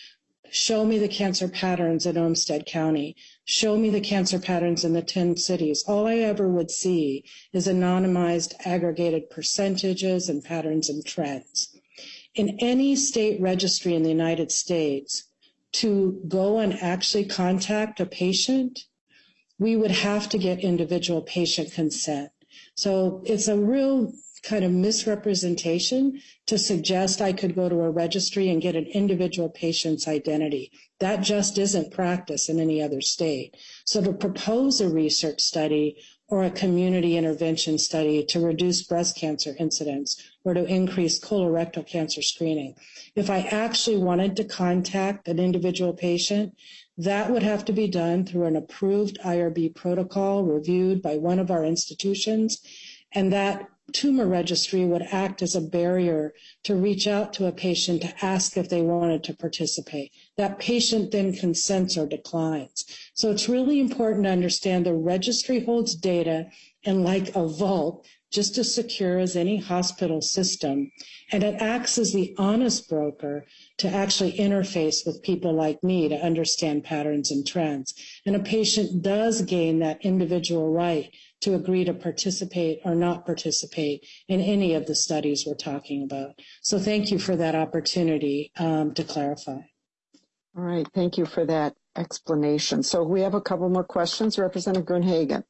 Show me the cancer patterns in Olmsted County. Show me the cancer patterns in the 10 cities. All I ever would see is anonymized, aggregated percentages and patterns and trends. In any state registry in the United States, to go and actually contact a patient, we would have to get individual patient consent. So it's a real kind of misrepresentation to suggest I could go to a registry and get an individual patient's identity. That just isn't practice in any other state. So to propose a research study or a community intervention study to reduce breast cancer incidence or to increase colorectal cancer screening, if I actually wanted to contact an individual patient, that would have to be done through an approved IRB protocol reviewed by one of our institutions, and that tumor registry would act as a barrier to reach out to a patient to ask if they wanted to participate. That patient then consents or declines. So it's really important to understand the registry holds data and like a vault, just as secure as any hospital system. And it acts as the honest broker to actually interface with people like me to understand patterns and trends. And a patient does gain that individual right to agree to participate or not participate in any of the studies we're talking about. So thank you for that opportunity to clarify. All right, thank you for that explanation. So we have a couple more questions. Representative Gruenhagen.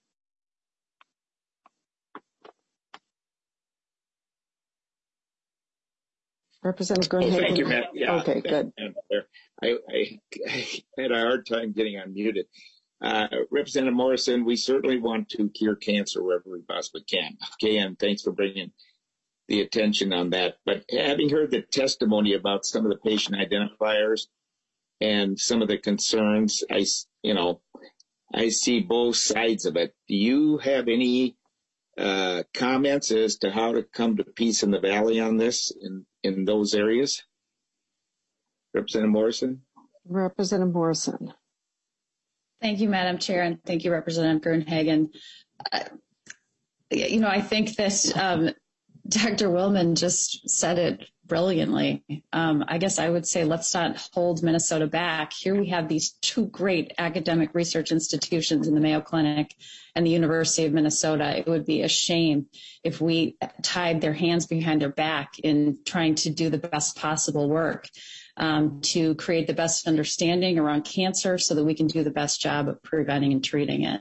Representative Gruenhagen. Thank you, Matt. Yeah, okay, good. I had a hard time getting unmuted. Representative Morrison, we certainly want to cure cancer wherever we possibly can. Okay, and thanks for bringing the attention on that. But having heard the testimony about some of the patient identifiers and some of the concerns, I see both sides of it. Do you have any comments as to how to come to peace in the valley on this in those areas? Representative Morrison? Representative Morrison. Thank you, Madam Chair, and thank you, Representative Gruenhagen. I think that Dr. Willman just said it brilliantly. I guess I would say let's not hold Minnesota back. Here we have these two great academic research institutions in the Mayo Clinic and the University of Minnesota. It would be a shame if we tied their hands behind their back in trying to do the best possible work to create the best understanding around cancer so that we can do the best job of preventing and treating it.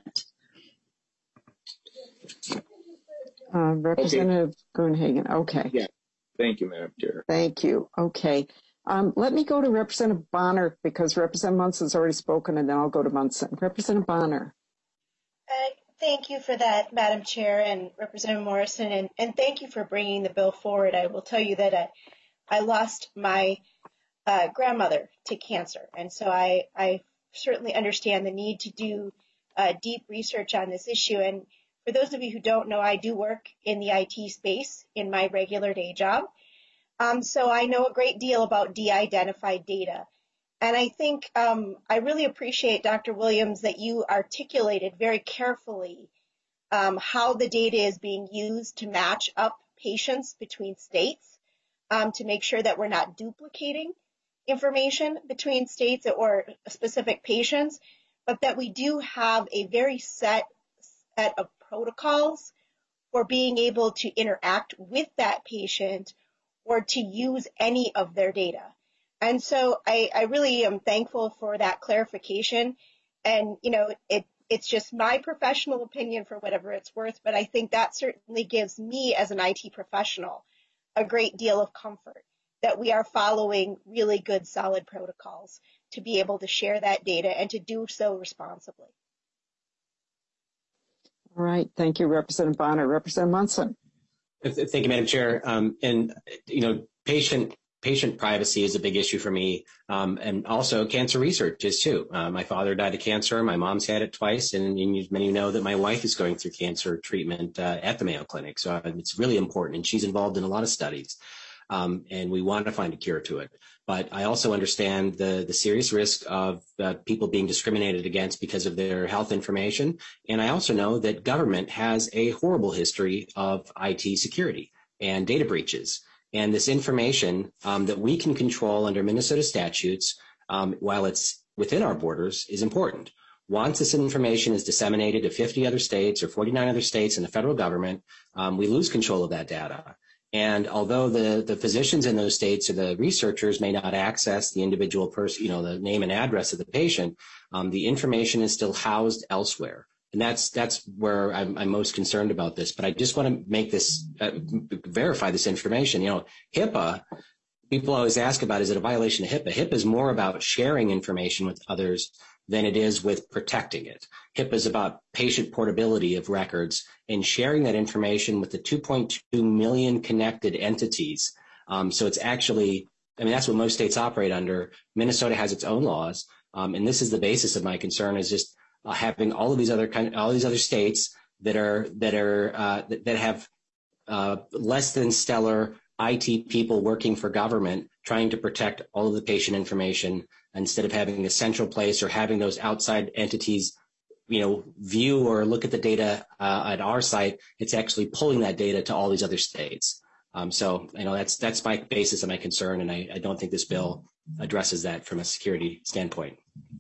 Representative Gruenhagen. Okay. Yeah. Thank you, Madam Chair. Thank you. Okay. Let me go to Representative Bonner because Representative Munson's already spoken, and then I'll go to Munson. Representative Bonner. Thank you for that, Madam Chair, and Representative Morrison, and thank you for bringing the bill forward. I will tell you that I lost my grandmother to cancer, and so I certainly understand the need to do deep research on this issue. And for those of you who don't know, I do work in the IT space in my regular day job. So I know a great deal about de-identified data. And I think I really appreciate, Dr. Williams, that you articulated very carefully how the data is being used to match up patients between states to make sure that we're not duplicating information between states or specific patients, but that we do have a very set of protocols for being able to interact with that patient or to use any of their data. And so I really am thankful for that clarification. And, it's just my professional opinion for whatever it's worth, but I think that certainly gives me as an IT professional a great deal of comfort that we are following really good, solid protocols to be able to share that data and to do so responsibly. All right. Thank you, Representative Bonner. Representative Munson. Thank you, Madam Chair. Patient privacy is a big issue for me, and also cancer research is too. My father died of cancer. My mom's had it twice, and many of you know that my wife is going through cancer treatment at the Mayo Clinic. So it's really important, and she's involved in a lot of studies, and we want to find a cure to it. But I also understand the serious risk of people being discriminated against because of their health information. And I also know that government has a horrible history of IT security and data breaches. And this information that we can control under Minnesota statutes while it's within our borders, is important. Once this information is disseminated to 50 other states or 49 other states and the federal government, we lose control of that data. And although the physicians in those states or the researchers may not access the individual person, the name and address of the patient, the information is still housed elsewhere. And that's where I'm most concerned about this. But I just want to make this, verify this information. HIPAA, people always ask about, is it a violation of HIPAA? HIPAA is more about sharing information with others than it is with protecting it. HIPAA is about patient portability of records and sharing that information with the 2.2 million connected entities. So it's actually, that's what most states operate under. Minnesota has its own laws. And this is the basis of my concern, is just having all these other states that have less than stellar IT people working for government trying to protect all of the patient information, instead of having a central place or having those outside entities, view or look at the data at our site. It's actually pulling that data to all these other states. So that's my basis of my concern, and I don't think this bill addresses that from a security standpoint.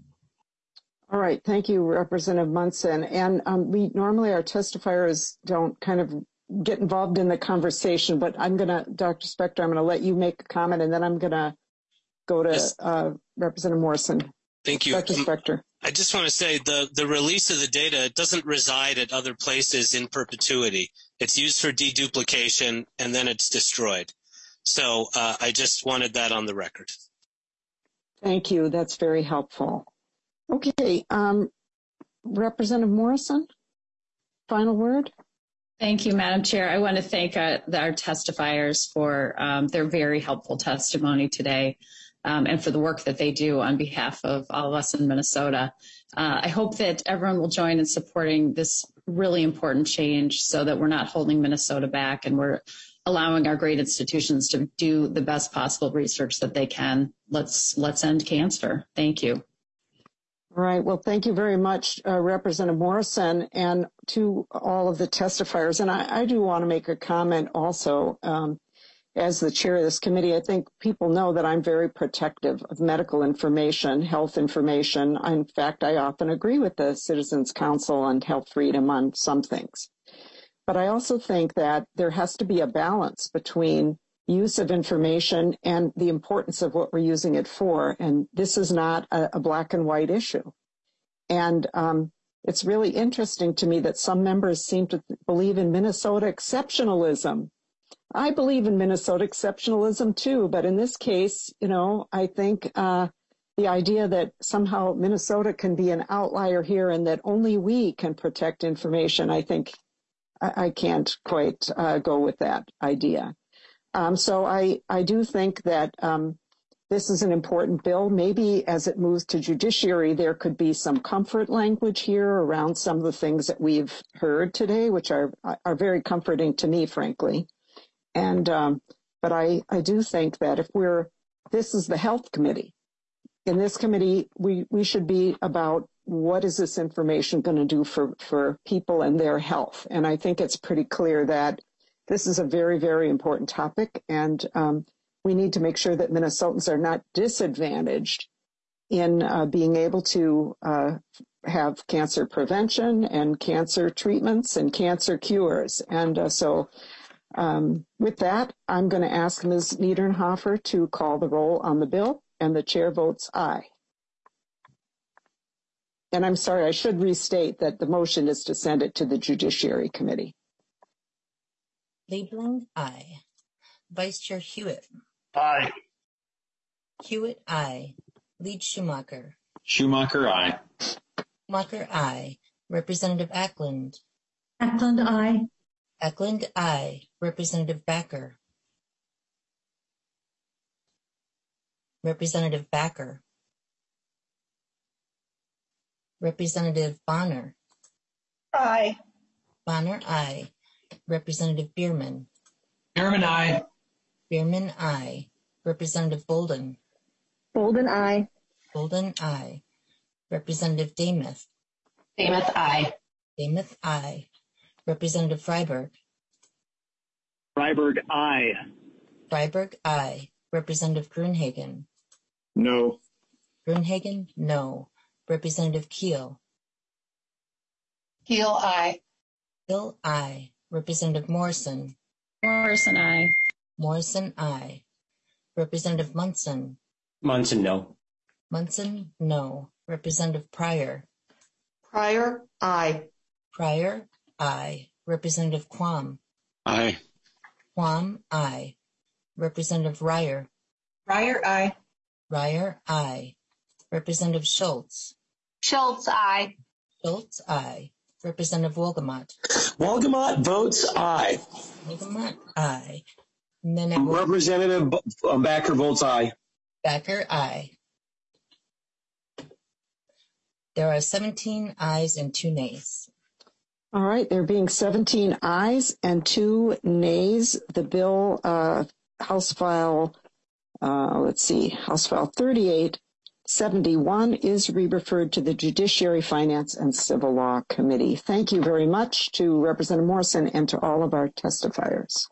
All right, thank you, Representative Munson. And we normally, our testifiers don't kind of get involved in the conversation, but Dr. Spector, I'm going to let you make a comment, and then I'm going to go to Representative Morrison. Thank you. Dr. Spector. I just want to say the release of the data doesn't reside at other places in perpetuity. It's used for deduplication, and then it's destroyed. So I just wanted that on the record. Thank you. That's very helpful. Okay. Representative Morrison, final word. Thank you, Madam Chair. I want to thank our testifiers for their very helpful testimony today, and for the work that they do on behalf of all of us in Minnesota. I hope that everyone will join in supporting this really important change, so that we're not holding Minnesota back and we're allowing our great institutions to do the best possible research that they can. Let's end cancer. Thank you. All right. Well, thank you very much, Representative Morrison, and to all of the testifiers. And I do want to make a comment also. As the chair of this committee, I think people know that I'm very protective of medical information, health information. In fact, I often agree with the Citizens Council on Health Freedom on some things. But I also think that there has to be a balance between use of information and the importance of what we're using it for. And this is not a black and white issue. And it's really interesting to me that some members seem to believe in Minnesota exceptionalism. I believe in Minnesota exceptionalism too, but in this case, I think the idea that somehow Minnesota can be an outlier here and that only we can protect information, I think I can't quite go with that idea. So I do think that this is an important bill. Maybe as it moves to judiciary, there could be some comfort language here around some of the things that we've heard today, which are very comforting to me, frankly. And but I do think that this is the health committee. In this committee, we should be about what is this information going to do for people and their health. And I think it's pretty clear that this is a very, very important topic, and we need to make sure that Minnesotans are not disadvantaged in being able to have cancer prevention and cancer treatments and cancer cures. And so with that, I'm going to ask Ms. Niedernhofer to call the roll on the bill, and the chair votes aye. And I'm sorry, I should restate that the motion is to send it to the Judiciary Committee. Liebling, aye. Vice Chair Hewitt. Aye. Hewitt, aye. Lead Schumacher. Schumacher, aye. Schumacher, aye. Representative Ackland. Ackland, aye. Ackland, aye. Representative Backer. Representative Backer. Representative Bonner. Aye. Bonner, aye. Representative Bierman. Bierman, aye. Bierman, aye. Representative Bolden. Bolden, aye. Bolden, aye. Representative Damuth. Damuth, aye. Damuth, aye. Representative Freiberg. Freiberg, aye. Freiberg, aye. Representative Grunhagen. No. Gruenhagen, no. Representative Keel. Keel, aye. Keel, aye. Representative Morrison. Morrison, aye. Morrison, aye. Representative Munson. Munson, no. Munson, no. Representative Pryor. Pryor, aye. Pryor, aye. Representative Quam. Aye. Quam, aye. Representative Ryer. Ryer, aye. Ryer, aye. Representative Schultz. Schultz, aye. Schultz, aye. Representative Wolgamott. Wolgamott votes aye. Wolgamott, aye. Representative Backer votes aye. Backer, aye. There are 17 ayes and 2 nays. All right, there being 17 ayes and 2 nays, the bill, House File 3871 is re-referred to the Judiciary, Finance, and Civil Law Committee. Thank you very much to Representative Morrison and to all of our testifiers.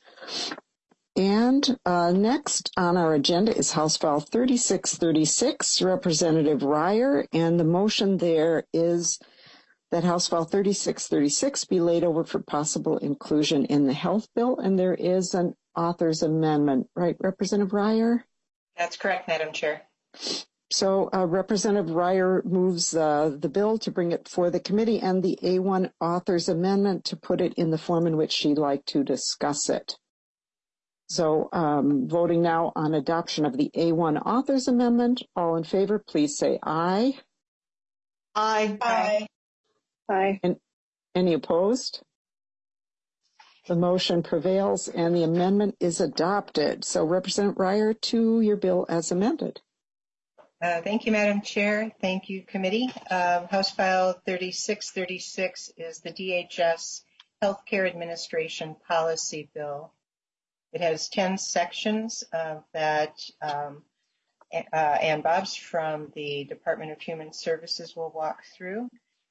And next on our agenda is House File 3636, Representative Ryer, and the motion there is that House File 3636 be laid over for possible inclusion in the health bill, and there is an author's amendment. Right, Representative Ryer? That's correct, Madam Chair. So Representative Ryer moves the bill to bring it before the committee and the A1 author's amendment to put it in the form in which she'd like to discuss it. So voting now on adoption of the A1 author's amendment. All in favor, please say aye. Aye. Aye. Aye. And any opposed? The motion prevails and the amendment is adopted. So Representative Ryer, to your bill as amended. Thank you, Madam Chair. Thank you, committee. House File 3636 is the DHS Healthcare Administration Policy Bill. It has 10 sections that Ann Bobs from the Department of Human Services will walk through.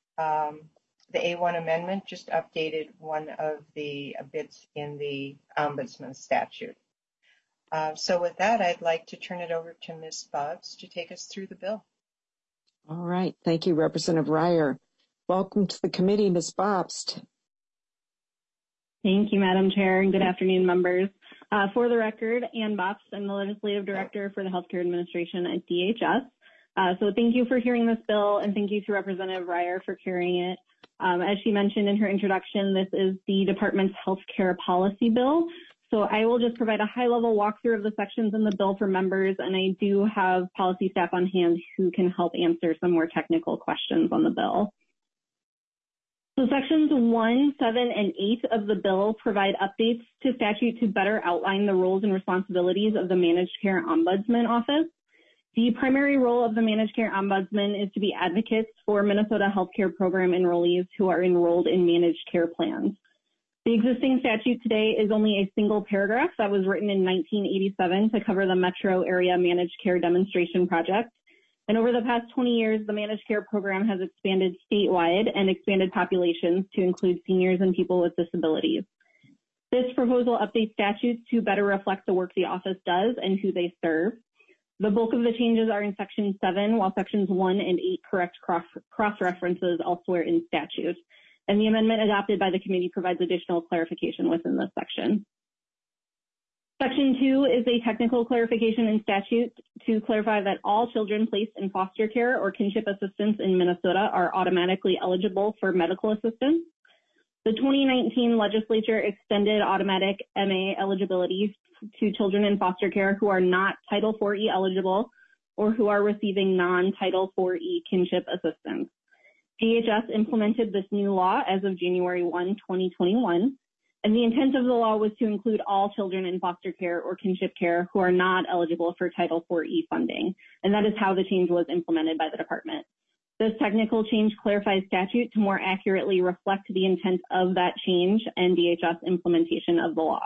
The A1 amendment just updated one of the bits in the Ombudsman statute. So with that, I'd like to turn it over to Ms. Bobs to take us through the bill. All right. Thank you, Representative Ryer. Welcome to the committee, Ms. Bobst. Thank you, Madam Chair, and good afternoon, members. For the record, Ann Bobst, I'm the Legislative Director for the Healthcare Administration at DHS. So thank you for hearing this bill, and thank you to Representative Ryer for carrying it. As she mentioned in her introduction, this is the department's healthcare policy bill. So I will just provide a high-level walkthrough of the sections in the bill for members, and I do have policy staff on hand who can help answer some more technical questions on the bill. So sections 1, 7, and 8 of the bill provide updates to statute to better outline the roles and responsibilities of the Managed Care Ombudsman Office. The primary role of the Managed Care Ombudsman is to be advocates for Minnesota healthcare program enrollees who are enrolled in managed care plans. The existing statute today is only a single paragraph that was written in 1987 to cover the metro area managed care demonstration project. And over the past 20 years, the managed care program has expanded statewide and expanded populations to include seniors and people with disabilities. This proposal updates statutes to better reflect the work the office does and who they serve. The bulk of the changes are in Section 7, while Sections 1 and 8 correct cross-references elsewhere in statute. And the amendment adopted by the committee provides additional clarification within this section. Section 2 is a technical clarification in statute to clarify that all children placed in foster care or kinship assistance in Minnesota are automatically eligible for medical assistance. The 2019 legislature extended automatic MA eligibility to children in foster care who are not Title IV-E eligible or who are receiving non-Title IV-E kinship assistance. DHS implemented this new law as of January 1, 2021, and the intent of the law was to include all children in foster care or kinship care who are not eligible for Title IV-E funding, and that is how the change was implemented by the department. This technical change clarifies statute to more accurately reflect the intent of that change and DHS implementation of the law.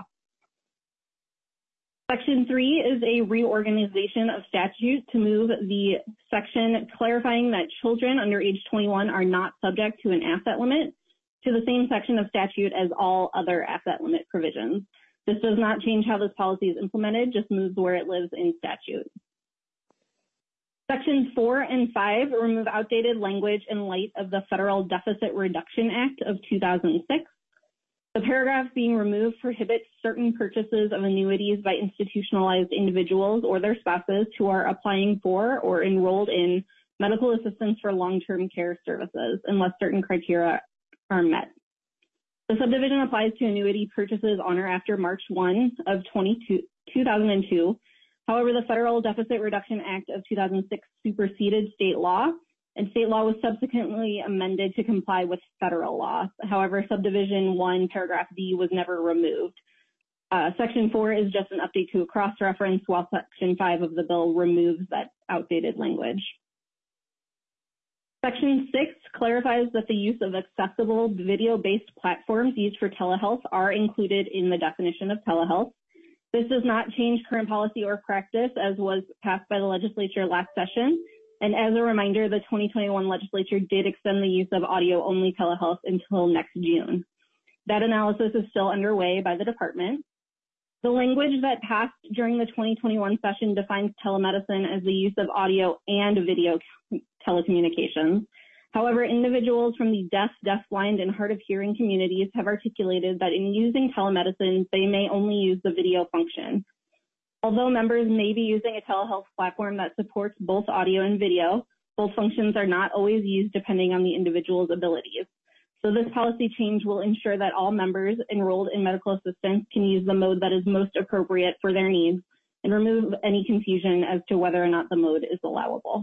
Section 3 is a reorganization of statute to move the section clarifying that children under age 21 are not subject to an asset limit to the same section of statute as all other asset limit provisions. This does not change how this policy is implemented, just moves where it lives in statute. Sections 4 and 5 remove outdated language in light of the Federal Deficit Reduction Act of 2006. The paragraph being removed prohibits certain purchases of annuities by institutionalized individuals or their spouses who are applying for or enrolled in medical assistance for long-term care services unless certain criteria are met. The subdivision applies to annuity purchases on or after March 1 of 2002. However, the Federal Deficit Reduction Act of 2006 superseded state law, and state law was subsequently amended to comply with federal law. However, subdivision 1, paragraph B was never removed. Section 4 is just an update to a cross-reference, while Section 5 of the bill removes that outdated language. Section 6 clarifies that the use of accessible video-based platforms used for telehealth are included in the definition of telehealth. This does not change current policy or practice as was passed by the legislature last session. And as a reminder, the 2021 legislature did extend the use of audio-only telehealth until next June. That analysis is still underway by the department. The language that passed during the 2021 session defines telemedicine as the use of audio and video telecommunications. However, individuals from the deaf, deafblind, and hard of hearing communities have articulated that in using telemedicine, they may only use the video function. Although members may be using a telehealth platform that supports both audio and video, both functions are not always used depending on the individual's abilities. So this policy change will ensure that all members enrolled in medical assistance can use the mode that is most appropriate for their needs and remove any confusion as to whether or not the mode is allowable.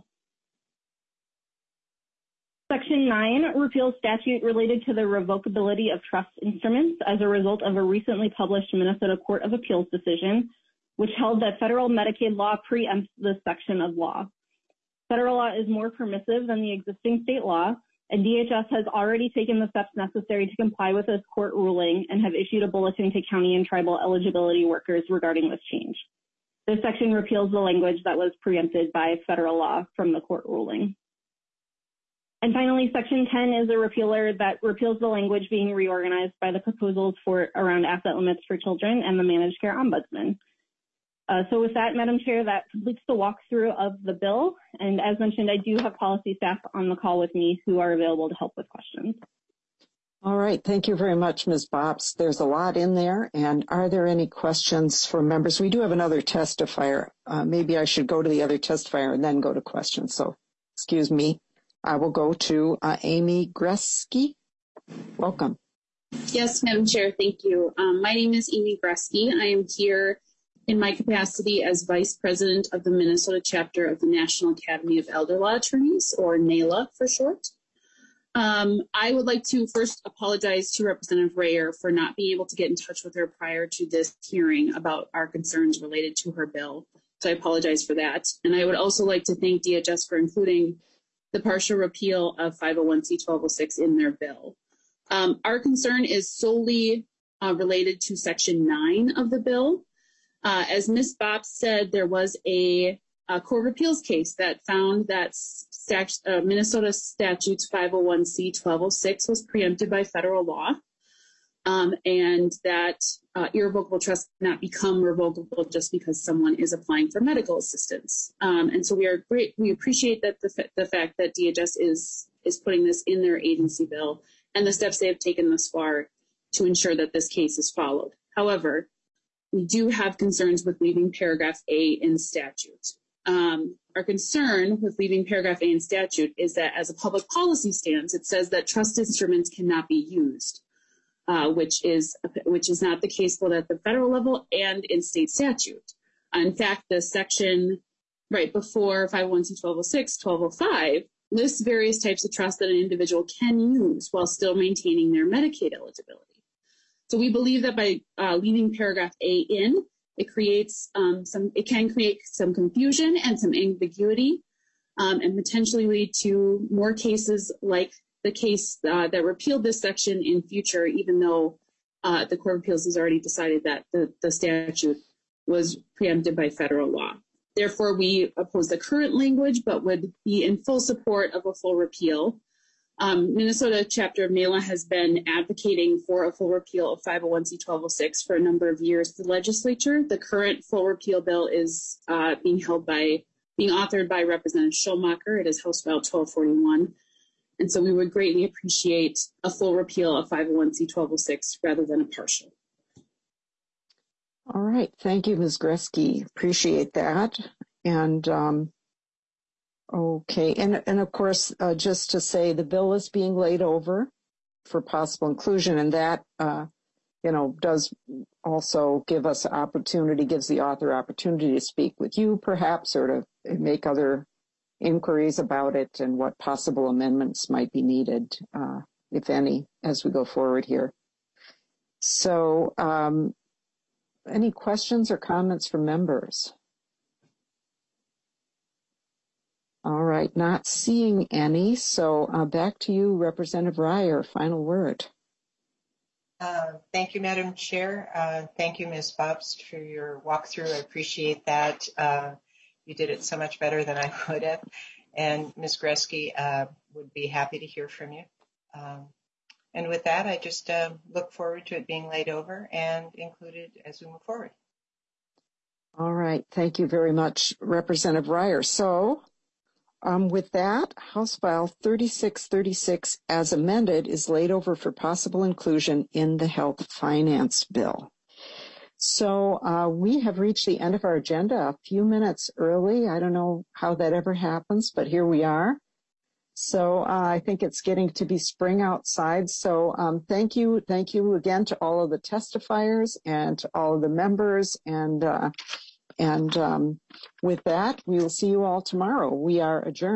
Section 9 repeals statute related to the revocability of trust instruments as a result of a recently published Minnesota Court of Appeals decision, which held that federal Medicaid law preempts this section of law. Federal law is more permissive than the existing state law, and DHS has already taken the steps necessary to comply with this court ruling and have issued a bulletin to county and tribal eligibility workers regarding this change. This section repeals the language that was preempted by federal law from the court ruling. And finally, Section 10 is a repealer that repeals the language being reorganized by the proposals for around asset limits for children and the managed care ombudsman. So with that, Madam Chair, that completes the walkthrough of the bill. And as mentioned, I do have policy staff on the call with me who are available to help with questions. All right. Thank you very much, Ms. Bops. There's a lot in there. And are there any questions from members? We do have another testifier. Maybe I should go to the other testifier and then go to questions. So excuse me. I will go to Amy Gresky. Welcome. Yes, Madam Chair, thank you. My name is Amy Gresky. I am here in my capacity as Vice President of the Minnesota chapter of the National Academy of Elder Law Attorneys, or NAELA for short. I would like to first apologize to Representative Rayer for not being able to get in touch with her prior to this hearing about our concerns related to her bill. So I apologize for that. And I would also like to thank DHS for including the partial repeal of 501c1206 in their bill. Our concern is solely related to Section 9 of the bill. As Ms. Bops said, there was a Court of Appeals case that found that Minnesota Statutes 501c1206 was preempted by federal law, and that irrevocable trust cannot become revocable just because someone is applying for medical assistance. And so we appreciate that the fact that DHS is putting this in their agency bill and the steps they have taken thus far to ensure that this case is followed. However, we do have concerns with leaving paragraph A in statute. Our concern with leaving paragraph A in statute is that as a public policy stance, it says that trust instruments cannot be used, which is not the case both at the federal level and in state statute. In fact, the section right before 501c1206, 1205, lists various types of trust that an individual can use while still maintaining their Medicaid eligibility. So we believe that by leaving paragraph A in, it can create some confusion and some ambiguity, and potentially lead to more cases like the case that repealed this section in future, even though the Court of Appeals has already decided that the statute was preempted by federal law. Therefore, we oppose the current language, but would be in full support of a full repeal. Minnesota chapter of NAELA has been advocating for a full repeal of 501c1206 for a number of years. The legislature, the current full repeal bill is being held by being authored by Representative Schulmacher. It is House File 1241. And so we would greatly appreciate a full repeal of 501c1206 rather than a partial. All right. Thank you, Ms. Gresky. Appreciate that. And okay. And of course, just to say the bill is being laid over for possible inclusion, and that, does also give us opportunity, gives the author opportunity to speak with you perhaps, or to make other inquiries about it and what possible amendments might be needed, if any, as we go forward here. So, any questions or comments from members? All right, not seeing any. So back to you, Representative Reyer, final word. Thank you, Madam Chair. Thank you, Ms. Bobst, for your walkthrough. I appreciate that. You did it so much better than I would have. And Ms. Gresky would be happy to hear from you. And with that, I just look forward to it being laid over and included as we move forward. All right. Thank you very much, Representative Reyer. So with that, House File 3636 as amended is laid over for possible inclusion in the Health Finance Bill. So we have reached the end of our agenda a few minutes early. I don't know how that ever happens, but here we are. So I think it's getting to be spring outside. So thank you again to all of the testifiers and to all of the members. And with that, we will see you all tomorrow. We are adjourned.